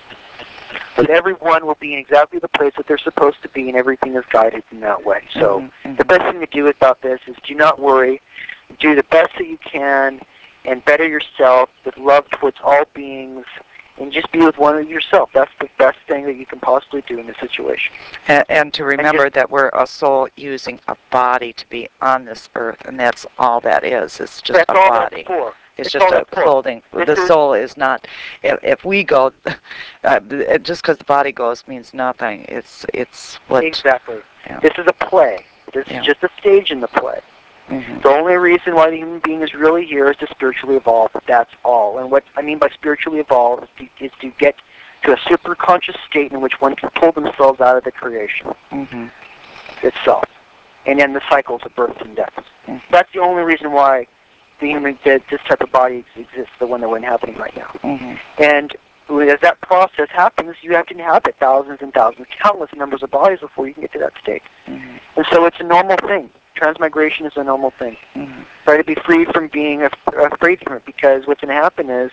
But everyone will be in exactly the place that they're supposed to be, and everything is guided in that way. So the best thing to do about this is do not worry. Do the best that you can, and better yourself with love towards all beings, and just be with one of yourself. That's the best thing that you can possibly do in this situation. And to remember that we're a soul using a body to be on this earth, and that's all that is. It's just a body. That's all it's just a clothing. The soul is not. If we go, just because the body goes means nothing. It's what. Exactly. Yeah. This is a play. This is just a stage in the play. Mm-hmm. The only reason why the human being is really here is to spiritually evolve. That's all. And what I mean by spiritually evolve is to get to a superconscious state in which one can pull themselves out of the creation itself, and end the cycles of birth and death. Mm-hmm. That's the only reason why this type of body exists, the one that we're inhabiting right now. Mm-hmm. And as that process happens, you have to inhabit thousands and thousands, countless numbers of bodies before you can get to that state. Mm-hmm. And so it's a normal thing. Transmigration is a normal thing. Mm-hmm. Try to be free from being afraid from it, because what's going to happen is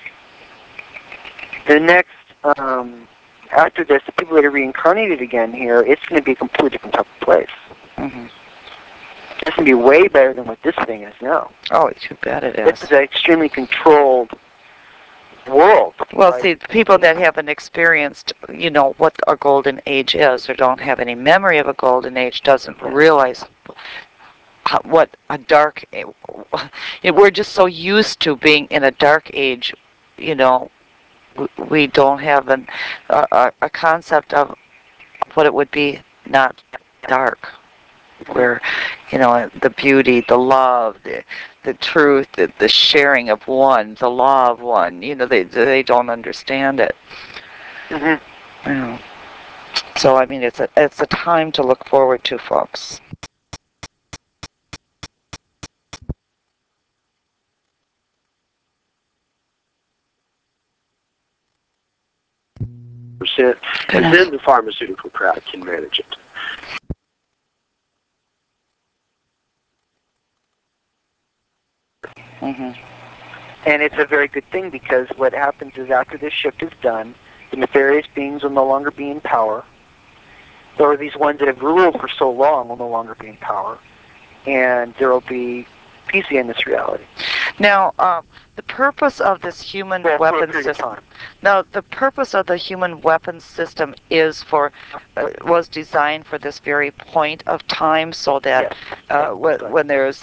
the next, after this, the people that are reincarnated again here, it's going to be a completely different type of place. Mm-hmm. It's going to be way better than what this thing is now. Oh, you bet it is. This is an extremely controlled world. Well, see, people that haven't experienced, what a golden age is, or don't have any memory of a golden age, doesn't realize what a dark. We're just so used to being in a dark age, we don't have a concept of what it would be not dark. Where, the beauty, the love, the truth, the sharing of one, the law of one, they don't understand it. Mm-hmm. So I mean, it's a time to look forward to, folks. And then the pharmaceutical crowd can manage it. Mm-hmm. And it's a very good thing, because what happens is after this shift is done, the nefarious beings will no longer be in power. Or these ones that have ruled for so long will no longer be in power. And there will be peace in this reality. Now, the purpose of this human for a weapon period of system. time. Now, the purpose of the human weapons system is was designed for this very point of time, so that Yes. when there's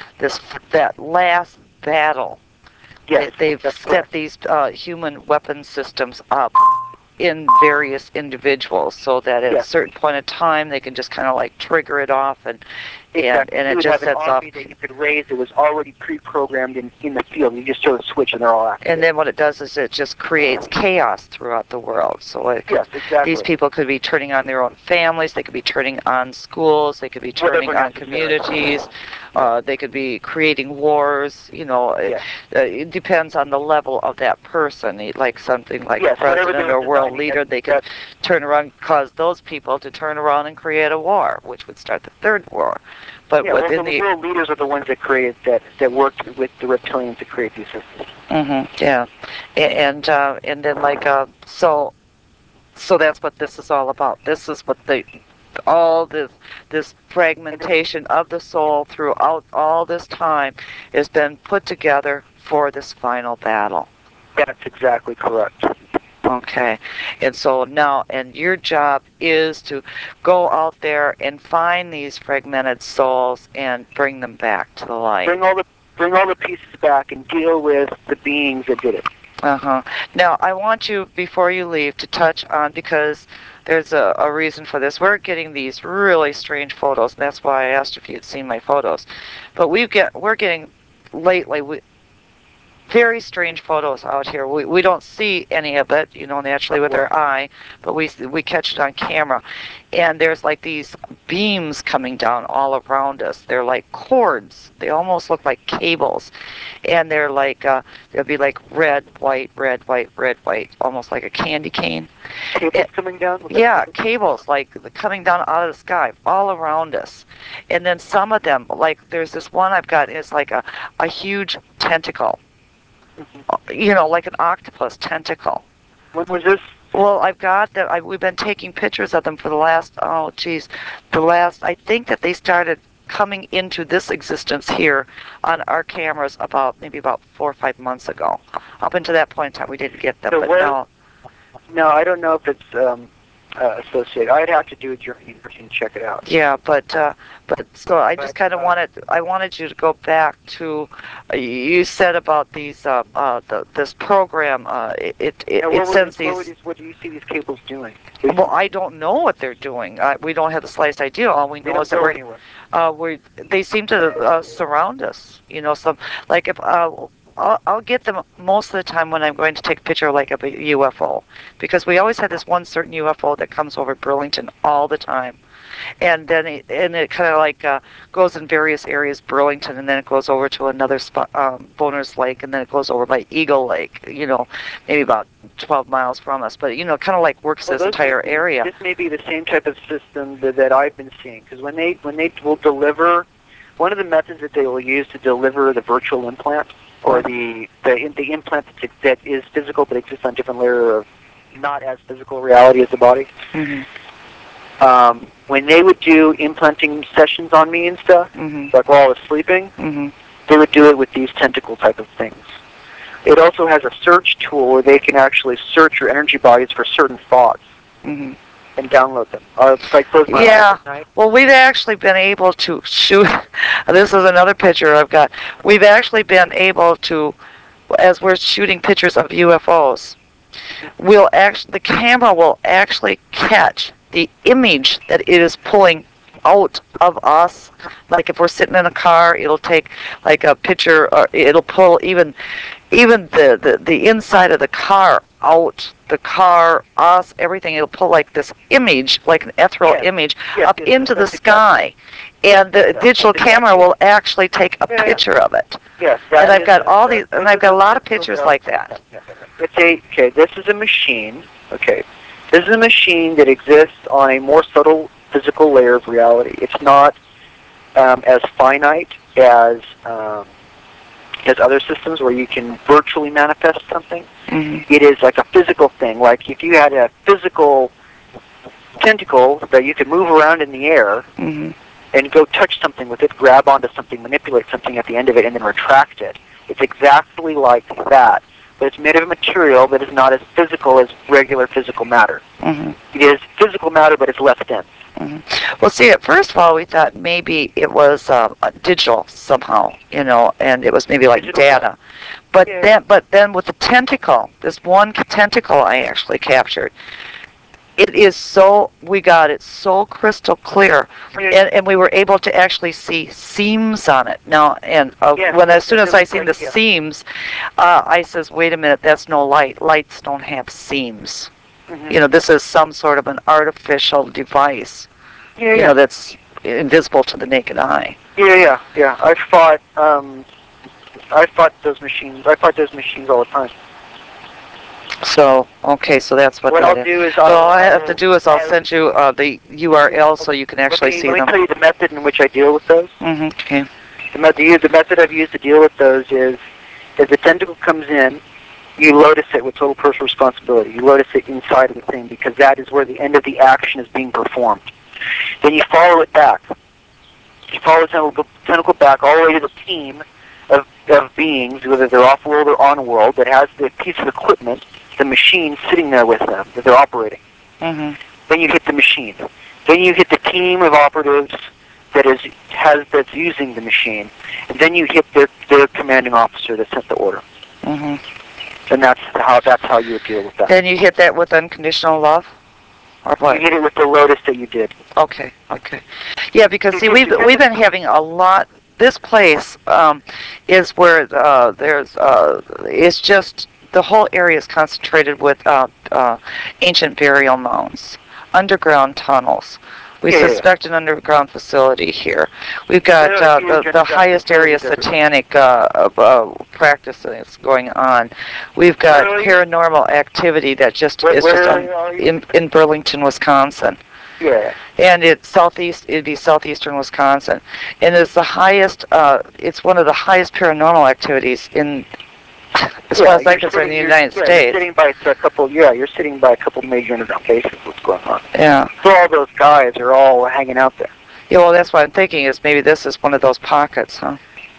that last battle, Yes, they've that's set correct. these human weapon systems up in various individuals, so that at a Yes. certain point in time they can just kind of like trigger it off, and Exactly. and You it would just have an sets off. army that you could raise that was already pre-programmed in the field. You just throw a switch and they're all active. And then what it does is it just creates chaos throughout the world. So it could, Yes, exactly. these people could be turning on their own families. They could be turning on schools. They could be turning Whatever on necessary. communities. They could be creating wars. You know, Yes. it depends on the level of that person. Like something like Yes, a whatever president they're or world designing, leader, they could turn around, cause those people to turn around and create a war, which would start the third war. But Yeah, well, within the world leaders are the ones that created that worked with the reptilians to create these systems. yeah, and then like so that's what this is all about. This is what all this fragmentation of the soul throughout all this time has been put together for this final battle. That's exactly correct. Okay, and so now, and your job is to go out there and find these fragmented souls and bring them back to the light. Bring all the pieces back and deal with the beings that did it. Uh-huh. Now, I want you, before you leave, to touch on, because there's a reason for this. We're getting these really strange photos, and that's why I asked if you had seen my photos. But we're getting, lately, very strange photos out here. We don't see any of it, naturally with our eye, but we catch it on camera. And there's like these beams coming down all around us. They're like cords. They almost look like cables. And they're like, they'll be like red, white, almost like a candy cane. Cables coming down? Yeah, cables like coming down out of the sky all around us. And then some of them, like there's this one I've got, it's like a huge tentacle. Like an octopus tentacle. When was this? Well, I've got that. We've been taking pictures of them for the last, I think that they started coming into this existence here on our cameras maybe about 4 or 5 months ago. Up until that point in time, we didn't get them, but now. No, I don't know if it's associated. I'd have to do a journey and check it out. Yeah, but so I just kind of wanted you to go back to you said about these this program. It sends these. What do you see these cables doing? Well, I don't know what they're doing. We don't have the slightest idea. All we know is that they seem to surround us. Some like if I'll get them most of the time when I'm going to take a picture like of a UFO, because we always have this one certain UFO that comes over Burlington all the time. And then it kind of like goes in various areas, Burlington, and then it goes over to another spot, Boners Lake, and then it goes over by Eagle Lake, maybe about 12 miles from us. But, kind of like works this entire area. This may be the same type of system that I've been seeing, because when they will deliver, one of the methods that they will use to deliver the virtual implant, or the implant that is physical but exists on a different layer of not as physical reality as the body. Mm-hmm. When they would do implanting sessions on me and stuff, like while I was sleeping, they would do it with these tentacle type of things. It also has a search tool where they can actually search your energy bodies for certain thoughts and download them. Well, we've actually been able to shoot. This is another picture I've got. We've actually been able to, as we're shooting pictures of UFOs, the camera will actually catch the image that it is pulling out of us. Like if we're sitting in a car, it'll take like a picture, or it'll pull even the inside of the car out, the car, us, everything. It'll pull like this image, like an ethereal image, up into the sky. And the digital camera will actually take a picture of it. Yes, and I've got all these, and I've got a lot of pictures like that. This is a machine. Okay, this is a machine that exists on a more subtle physical layer of reality. It's not as finite as other systems where you can virtually manifest something. It is like a physical thing. Like if you had a physical tentacle that you could move around in the air and go touch something with it, grab onto something, manipulate something at the end of it, and then retract it. It's exactly like that, but it's made of a material that is not as physical as regular physical matter. Mm-hmm. It is physical matter, but it's less dense. Mm-hmm. Well, see, at first of all, we thought maybe it was digital somehow, and it was maybe like Digital data. But Yeah. then with the tentacle, this one tentacle I actually captured, we got it so crystal clear, and we were able to actually see seams on it. Now, and as soon as I seen the seams, I says, wait a minute, that's no light. Lights don't have seams. Mm-hmm. This is some sort of an artificial device, that's invisible to the naked eye. Yeah. I fought those machines. I fight those machines all the time. So, okay, so that's what I'll that do is So all I have to do is I'll send you the URL so you can actually see them. Let me tell you the method in which I deal with those. Mm-hmm. Okay. The method I've used to deal with those is, as the tentacle comes in, you lotus it with total personal responsibility. You lotus it inside of the thing because that is where the end of the action is being performed. Then you follow it back. You follow the tentacle back all the way to the team of beings, whether they're off-world or on-world, that has the piece of equipment, the machine sitting there with them that they're operating. Mm-hmm. Then you hit the machine. Then you hit the team of operatives that's using the machine. And then you hit their commanding officer that sent the order. Mm-hmm. And that's how you would deal with that. Then you hit that with unconditional love? Or what? You hit it with the lotus that you did. Okay. Yeah, because see, we've been having a lot. This place is where it's just the whole area is concentrated with ancient burial mounds, underground tunnels. We suspect an underground facility here. We've got the highest area satanic practices going on. We've got paranormal activity that in Burlington, Wisconsin. Yeah. And it'd be southeastern Wisconsin. And it's the highest, it's one of the highest paranormal activities as far as I'm concerned, in the United States. You're sitting by a couple major underground bases. What's going on? Yeah. So all those guys are all hanging out there. Yeah, well, that's what I'm thinking is maybe this is one of those pockets, huh?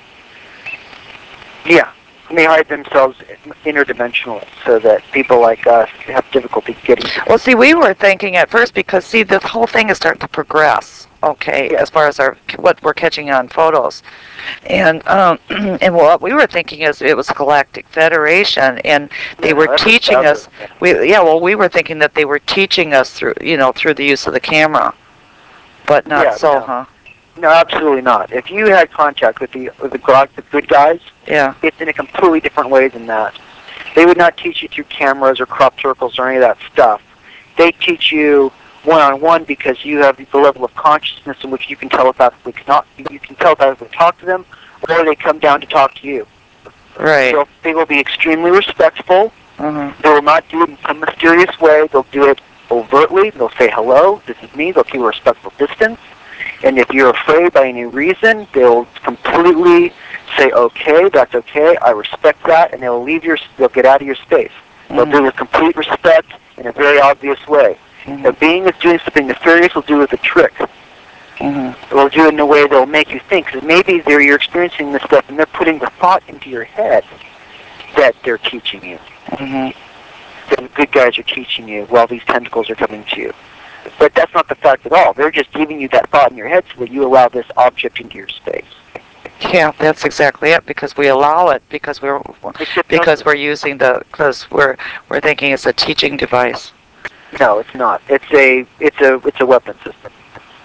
Yeah. And they hide themselves interdimensionally so that people like us have difficulty getting to them. Well, see, we were thinking at first because, see, the whole thing is starting to progress, okay, as far as what we're catching on photos. And and what we were thinking is it was a Galactic Federation, and they were teaching us. We were thinking that they were teaching us through the use of the camera, but not huh? No, absolutely not. If you had contact with the good guys, it's in a completely different way than that. They would not teach you through cameras or crop circles or any of that stuff. They teach you one-on-one because you have the level of consciousness in which you can telepathically talk to them, or they come down to talk to you. Right. So they will be extremely respectful. Uh-huh. They will not do it in some mysterious way. They'll do it overtly. They'll say, hello, this is me. They'll keep a respectful distance. And if you're afraid by any reason, they'll completely say, okay, that's okay, I respect that, and they'll get out of your space. Mm-hmm. They'll do it with complete respect in a very obvious way. Mm-hmm. If a being is doing something nefarious, will do it with a trick. Mm-hmm. They'll do it in a way that'll make you think, because maybe you're experiencing this stuff, and they're putting the thought into your head that they're teaching you. Mm-hmm. That the good guys are teaching you while these tentacles are coming to you. But that's not the fact at all. They're just giving you that thought in your head so that you allow this object into your space. Yeah, that's exactly it. Because we allow it because we're using because we're thinking it's a teaching device. No, it's not. It's a weapon system.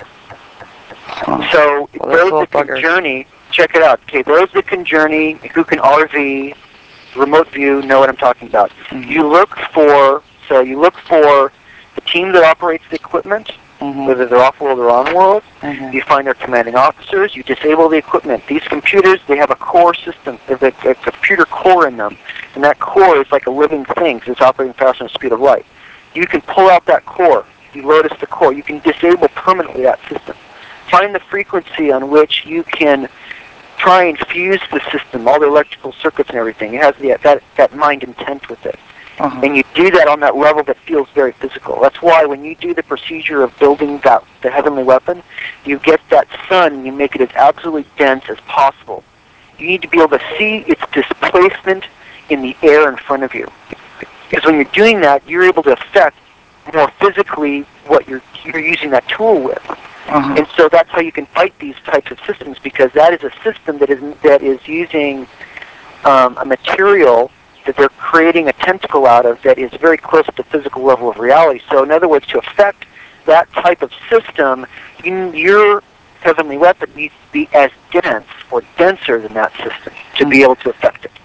So those that can journey, check it out. Okay, those that can journey, who can RV, remote view, know what I'm talking about. Mm-hmm. You look for the team that operates the equipment, mm-hmm. whether they're off-world or on-world. Mm-hmm. You find their commanding officers. You disable the equipment. These computers, they have a core system. There's a computer core in them, and that core is like a living thing because it's operating faster than the speed of light. You can pull out that core. You lotus the core. You can disable permanently that system. Find the frequency on which you can try and fuse the system, all the electrical circuits and everything. It has that mind intent with it. Uh-huh. And you do that on that level that feels very physical. That's why when you do the procedure of building the heavenly weapon, you get that sun and you make it as absolutely dense as possible. You need to be able to see its displacement in the air in front of you. Because when you're doing that, you're able to affect more physically what you're using that tool with. And so that's how you can fight these types of systems, because that is a system that is using a material that they're creating a tentacle out of that is very close to the physical level of reality. So in other words, to affect that type of system, your heavenly weapon needs to be as dense or denser than that system to be able to affect it.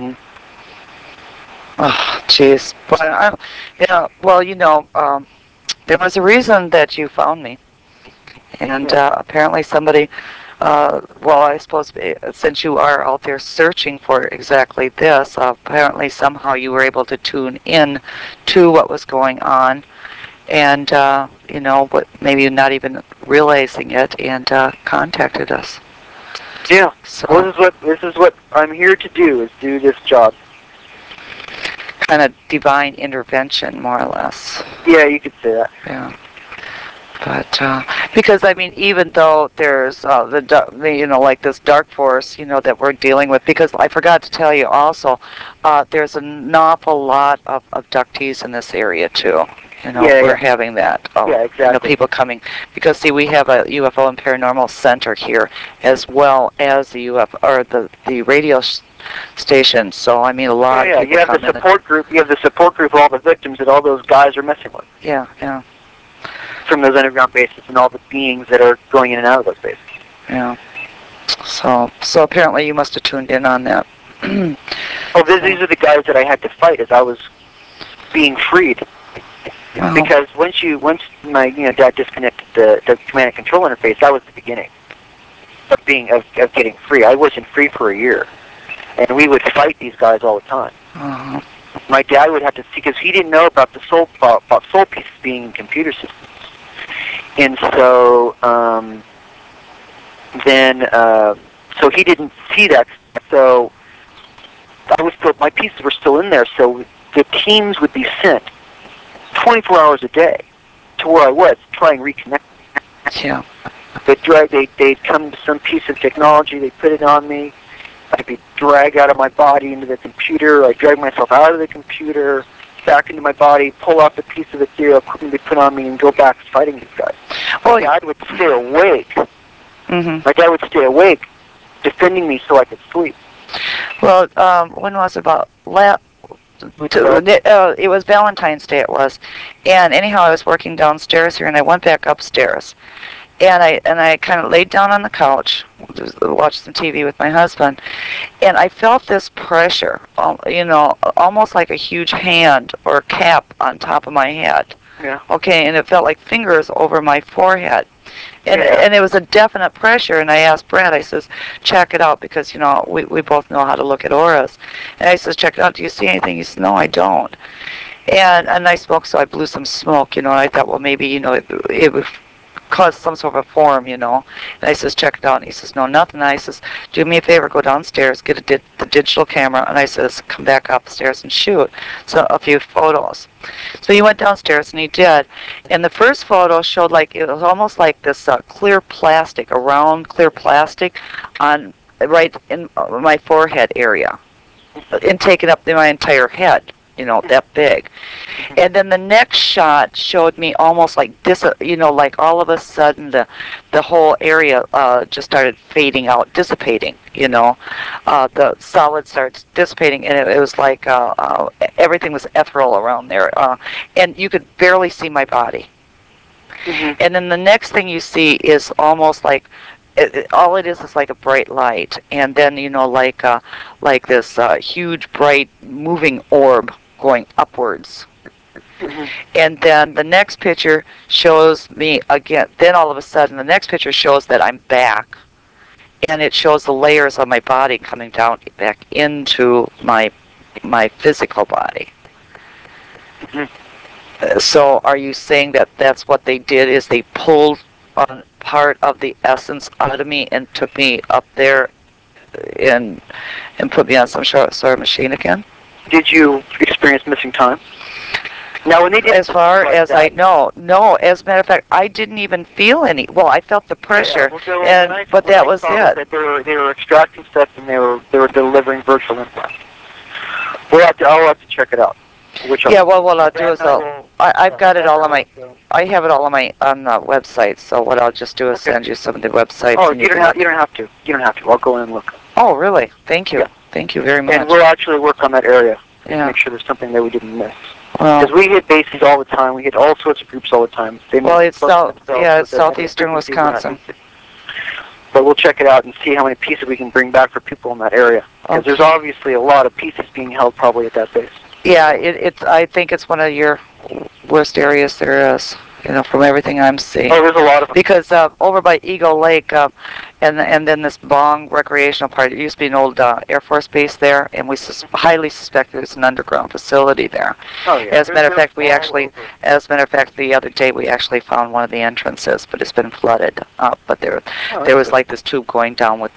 Oh, jeez. But there was a reason that you found me, and apparently somebody. I suppose since you are out there searching for exactly this, apparently somehow you were able to tune in to what was going on, and but maybe not even realizing it, and contacted us. Yeah. So Well, this is what I'm here to do, is do this job. kind of divine intervention, more or less. Yeah, you could say that. Yeah. But because I mean, even though there's like this dark force, that we're dealing with, because I forgot to tell you also, there's an awful lot of abductees in this area too. We're having that. Yeah, exactly. People coming, because see, we have a UFO and paranormal center here, as well as the UFO or the radio station. So I mean, a lot of people you have come the support group. You have the support group of all the victims that all those guys are messing with. Yeah. From those underground bases and all the beings that are going in and out of those bases. Yeah. So apparently you must have tuned in on that. These are the guys that I had to fight as I was being freed. Wow. Because once my dad disconnected the command and control interface, that was the beginning of getting free. I wasn't free for a year, and we would fight these guys all the time. My dad would have to see, because he didn't know about the soul pieces being in computer systems. And so so he didn't see that. So my pieces were still in there. So the teams would be sent 24 hours a day to where I was to try and reconnect. Yeah. They'd come to some piece of technology. They'd put it on me. I'd be dragged out of my body into the computer. I'd drag myself out of the computer, back into my body, pull off a piece of ethereal equipment they put on me, and go back fighting these guys. My dad would stay awake. My dad would stay awake, defending me so I could sleep. Well, when was it about? It was Valentine's Day. It was, and anyhow, I was working downstairs here, and I went back upstairs, and I kind of laid down on the couch, watched some TV with my husband, and I felt this pressure, almost like a huge hand or cap on top of my head. Yeah. Okay, and it felt like fingers over my forehead. And it was a definite pressure, and I asked Brad, I says, check it out, because, we both know how to look at auras. And I says, check it out, do you see anything? He says, no, I don't. And I spoke, so I blew some smoke, and I thought, well, maybe, it would cause some sort of a form, And I says, check it out. And he says, no, nothing. And I says, do me a favor, go downstairs, get the digital camera, and I says, come back upstairs and shoot a few photos. So he went downstairs, and he did. And the first photo showed it was almost like this clear plastic, a round clear plastic, right in my forehead area, and taking up my entire head. That big. And then the next shot showed me almost like this, like all of a sudden the whole area just started fading out, dissipating, the solid starts dissipating, and it was like everything was ethereal around there, and you could barely see my body. And then the next thing you see is almost like, all it is like a bright light, and then like this huge bright moving orb going upwards. And then the next picture shows me again. Then all of a sudden, the next picture shows that I'm back, and it shows the layers of my body coming down back into my physical body. So, are you saying that that's what they did? Is they pulled part of the essence out of me and took me up there and put me on some sort of machine again? Did you experience missing time? Now, when they did As far like as that, I know, no. As a matter of fact, I didn't even feel any. Well, I felt the pressure, but that was it. That they were extracting stuff and they were delivering virtual implants. I'll have to check it out. Yeah, well, what I'll do is I've got it all on my, I have it all on the website. So what I'll just do is send you some of the websites. Oh, and you don't have to. You don't have to. I'll go in and look. Oh, really? Thank you. Yeah. Thank you very much. And we'll actually work on that area. Yeah. Make sure there's something that we didn't miss. Well, because we hit bases all the time. We hit all sorts of groups all the time. It's southeastern Wisconsin. But we'll check it out and see how many pieces we can bring back for people in that area. Because there's obviously a lot of pieces being held probably at that base. Yeah, I think it's one of your worst areas there is. From everything I'm seeing. Oh, there's a lot of them. Because over by Eagle Lake, and then this Bong recreational part, it used to be an old Air Force base there, and we highly suspect there's an underground facility there. Oh, yeah. As a matter of fact, the other day we actually found one of the entrances, but it's been flooded. But there was like this tube going down with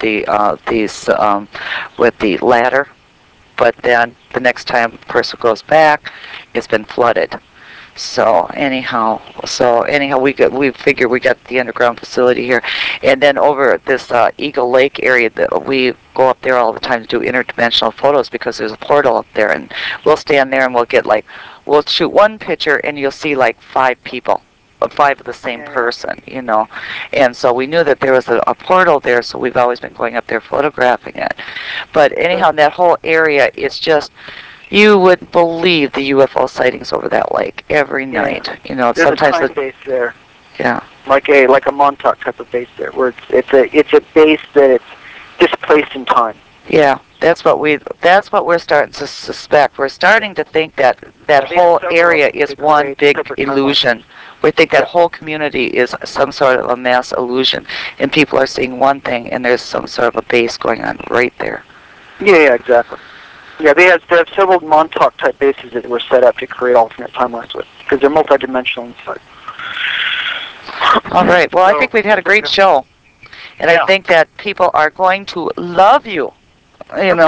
with the ladder. But then the next time a person goes back, it's been flooded. So anyhow, we figure we got the underground facility here, and then over at this Eagle Lake area, that we go up there all the time to do interdimensional photos because there's a portal up there, and we'll stand there and we'll shoot one picture and you'll see like 5 people. 5 of the same person, and so we knew that there was a portal there, so we've always been going up there photographing it. But anyhow, that whole area is just, you would believe the UFO sightings over that lake every night. There's sometimes a time base there. Yeah. Like a Montauk type of base there, where it's a base that it's displaced in time. Yeah, that's what we're starting to suspect. We're starting to think that whole area is one big illusion. We think that whole community is some sort of a mass illusion, and people are seeing one thing, and there's some sort of a base going on right there. Yeah, exactly. Yeah, they have several Montauk type bases that were set up to create alternate timelines with, because they're multidimensional inside. All right. Well, I think we've had a great show, and I think that people are going to love you. And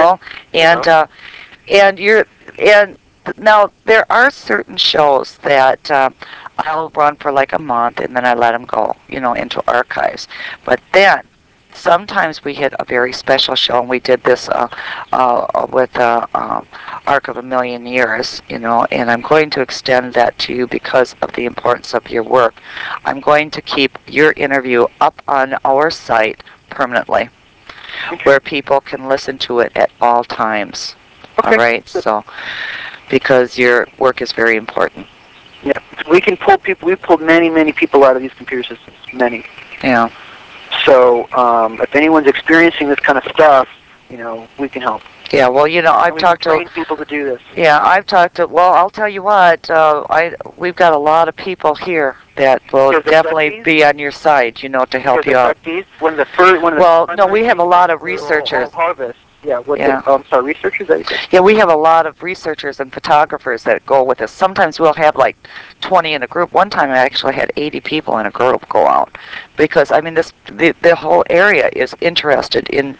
now there are certain shows that I'll run for like a month and then I let them go, into archives. But then sometimes we hit a very special show, and we did this with Arc of a Million Years, and I'm going to extend that to you because of the importance of your work. I'm going to keep your interview up on our site permanently, where people can listen to it at all times. Okay. All right, so because your work is very important. Yeah, we can pull people. We've pulled many people out of these computer systems. Many. Yeah. So if anyone's experiencing this kind of stuff, we can help. Yeah, well, I've talked to people to do this. Yeah, I've talked to. Well, I'll tell you what. We've got a lot of people here that will definitely be on your side, to help you out. No, we have a lot of researchers. Yeah, I'm sorry, researchers? Yeah, we have a lot of researchers and photographers that go with us. Sometimes we'll have like 20 in a group. One time I actually had 80 people in a group go out, because the whole area is interested in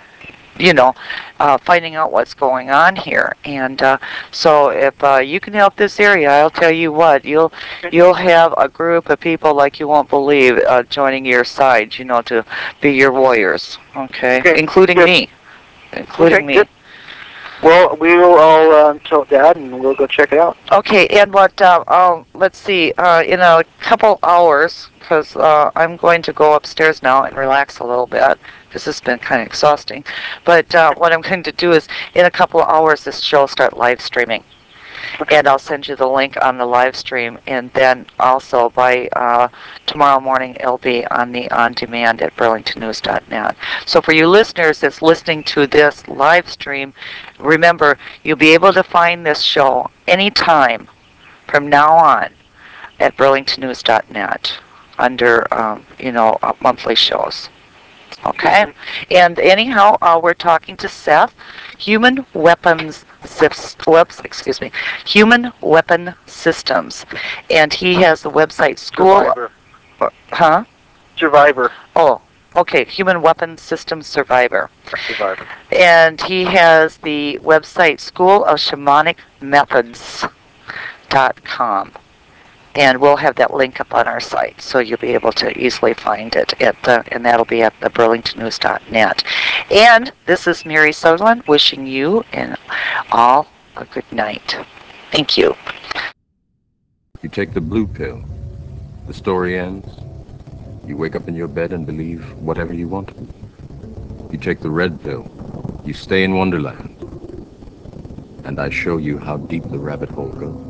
finding out what's going on here. And so if you can help this area, I'll tell you what, you'll have a group of people like you won't believe joining your side, to be your warriors, okay? Including me. Including me. Good. Well, we will all tell Dad, and we'll go check it out. Okay, and let's see, in a couple hours, because I'm going to go upstairs now and relax a little bit. This has been kind of exhausting. But what I'm going to do is, in a couple of hours, this show will start live streaming. Okay. And I'll send you the link on the live stream. And then also by tomorrow morning, it'll be on the on-demand at burlingtonnews.net. So for you listeners that's listening to this live stream, remember, you'll be able to find this show anytime from now on at burlingtonnews.net under, monthly shows. Okay, and anyhow, we're talking to Seth, Human Weapon Systems, and he has the website Survivor. Survivor. Oh, okay, Human Weapon Systems Survivor. And he has the website schoolofshamanicmethods.com. And we'll have that link up on our site, so you'll be able to easily find it and that'll be at the burlingtonnews.net. And this is Mary Sutherland wishing you and all a good night. Thank you. You take the blue pill. The story ends. You wake up in your bed and believe whatever you want. You take the red pill. You stay in Wonderland. And I show you how deep the rabbit hole goes.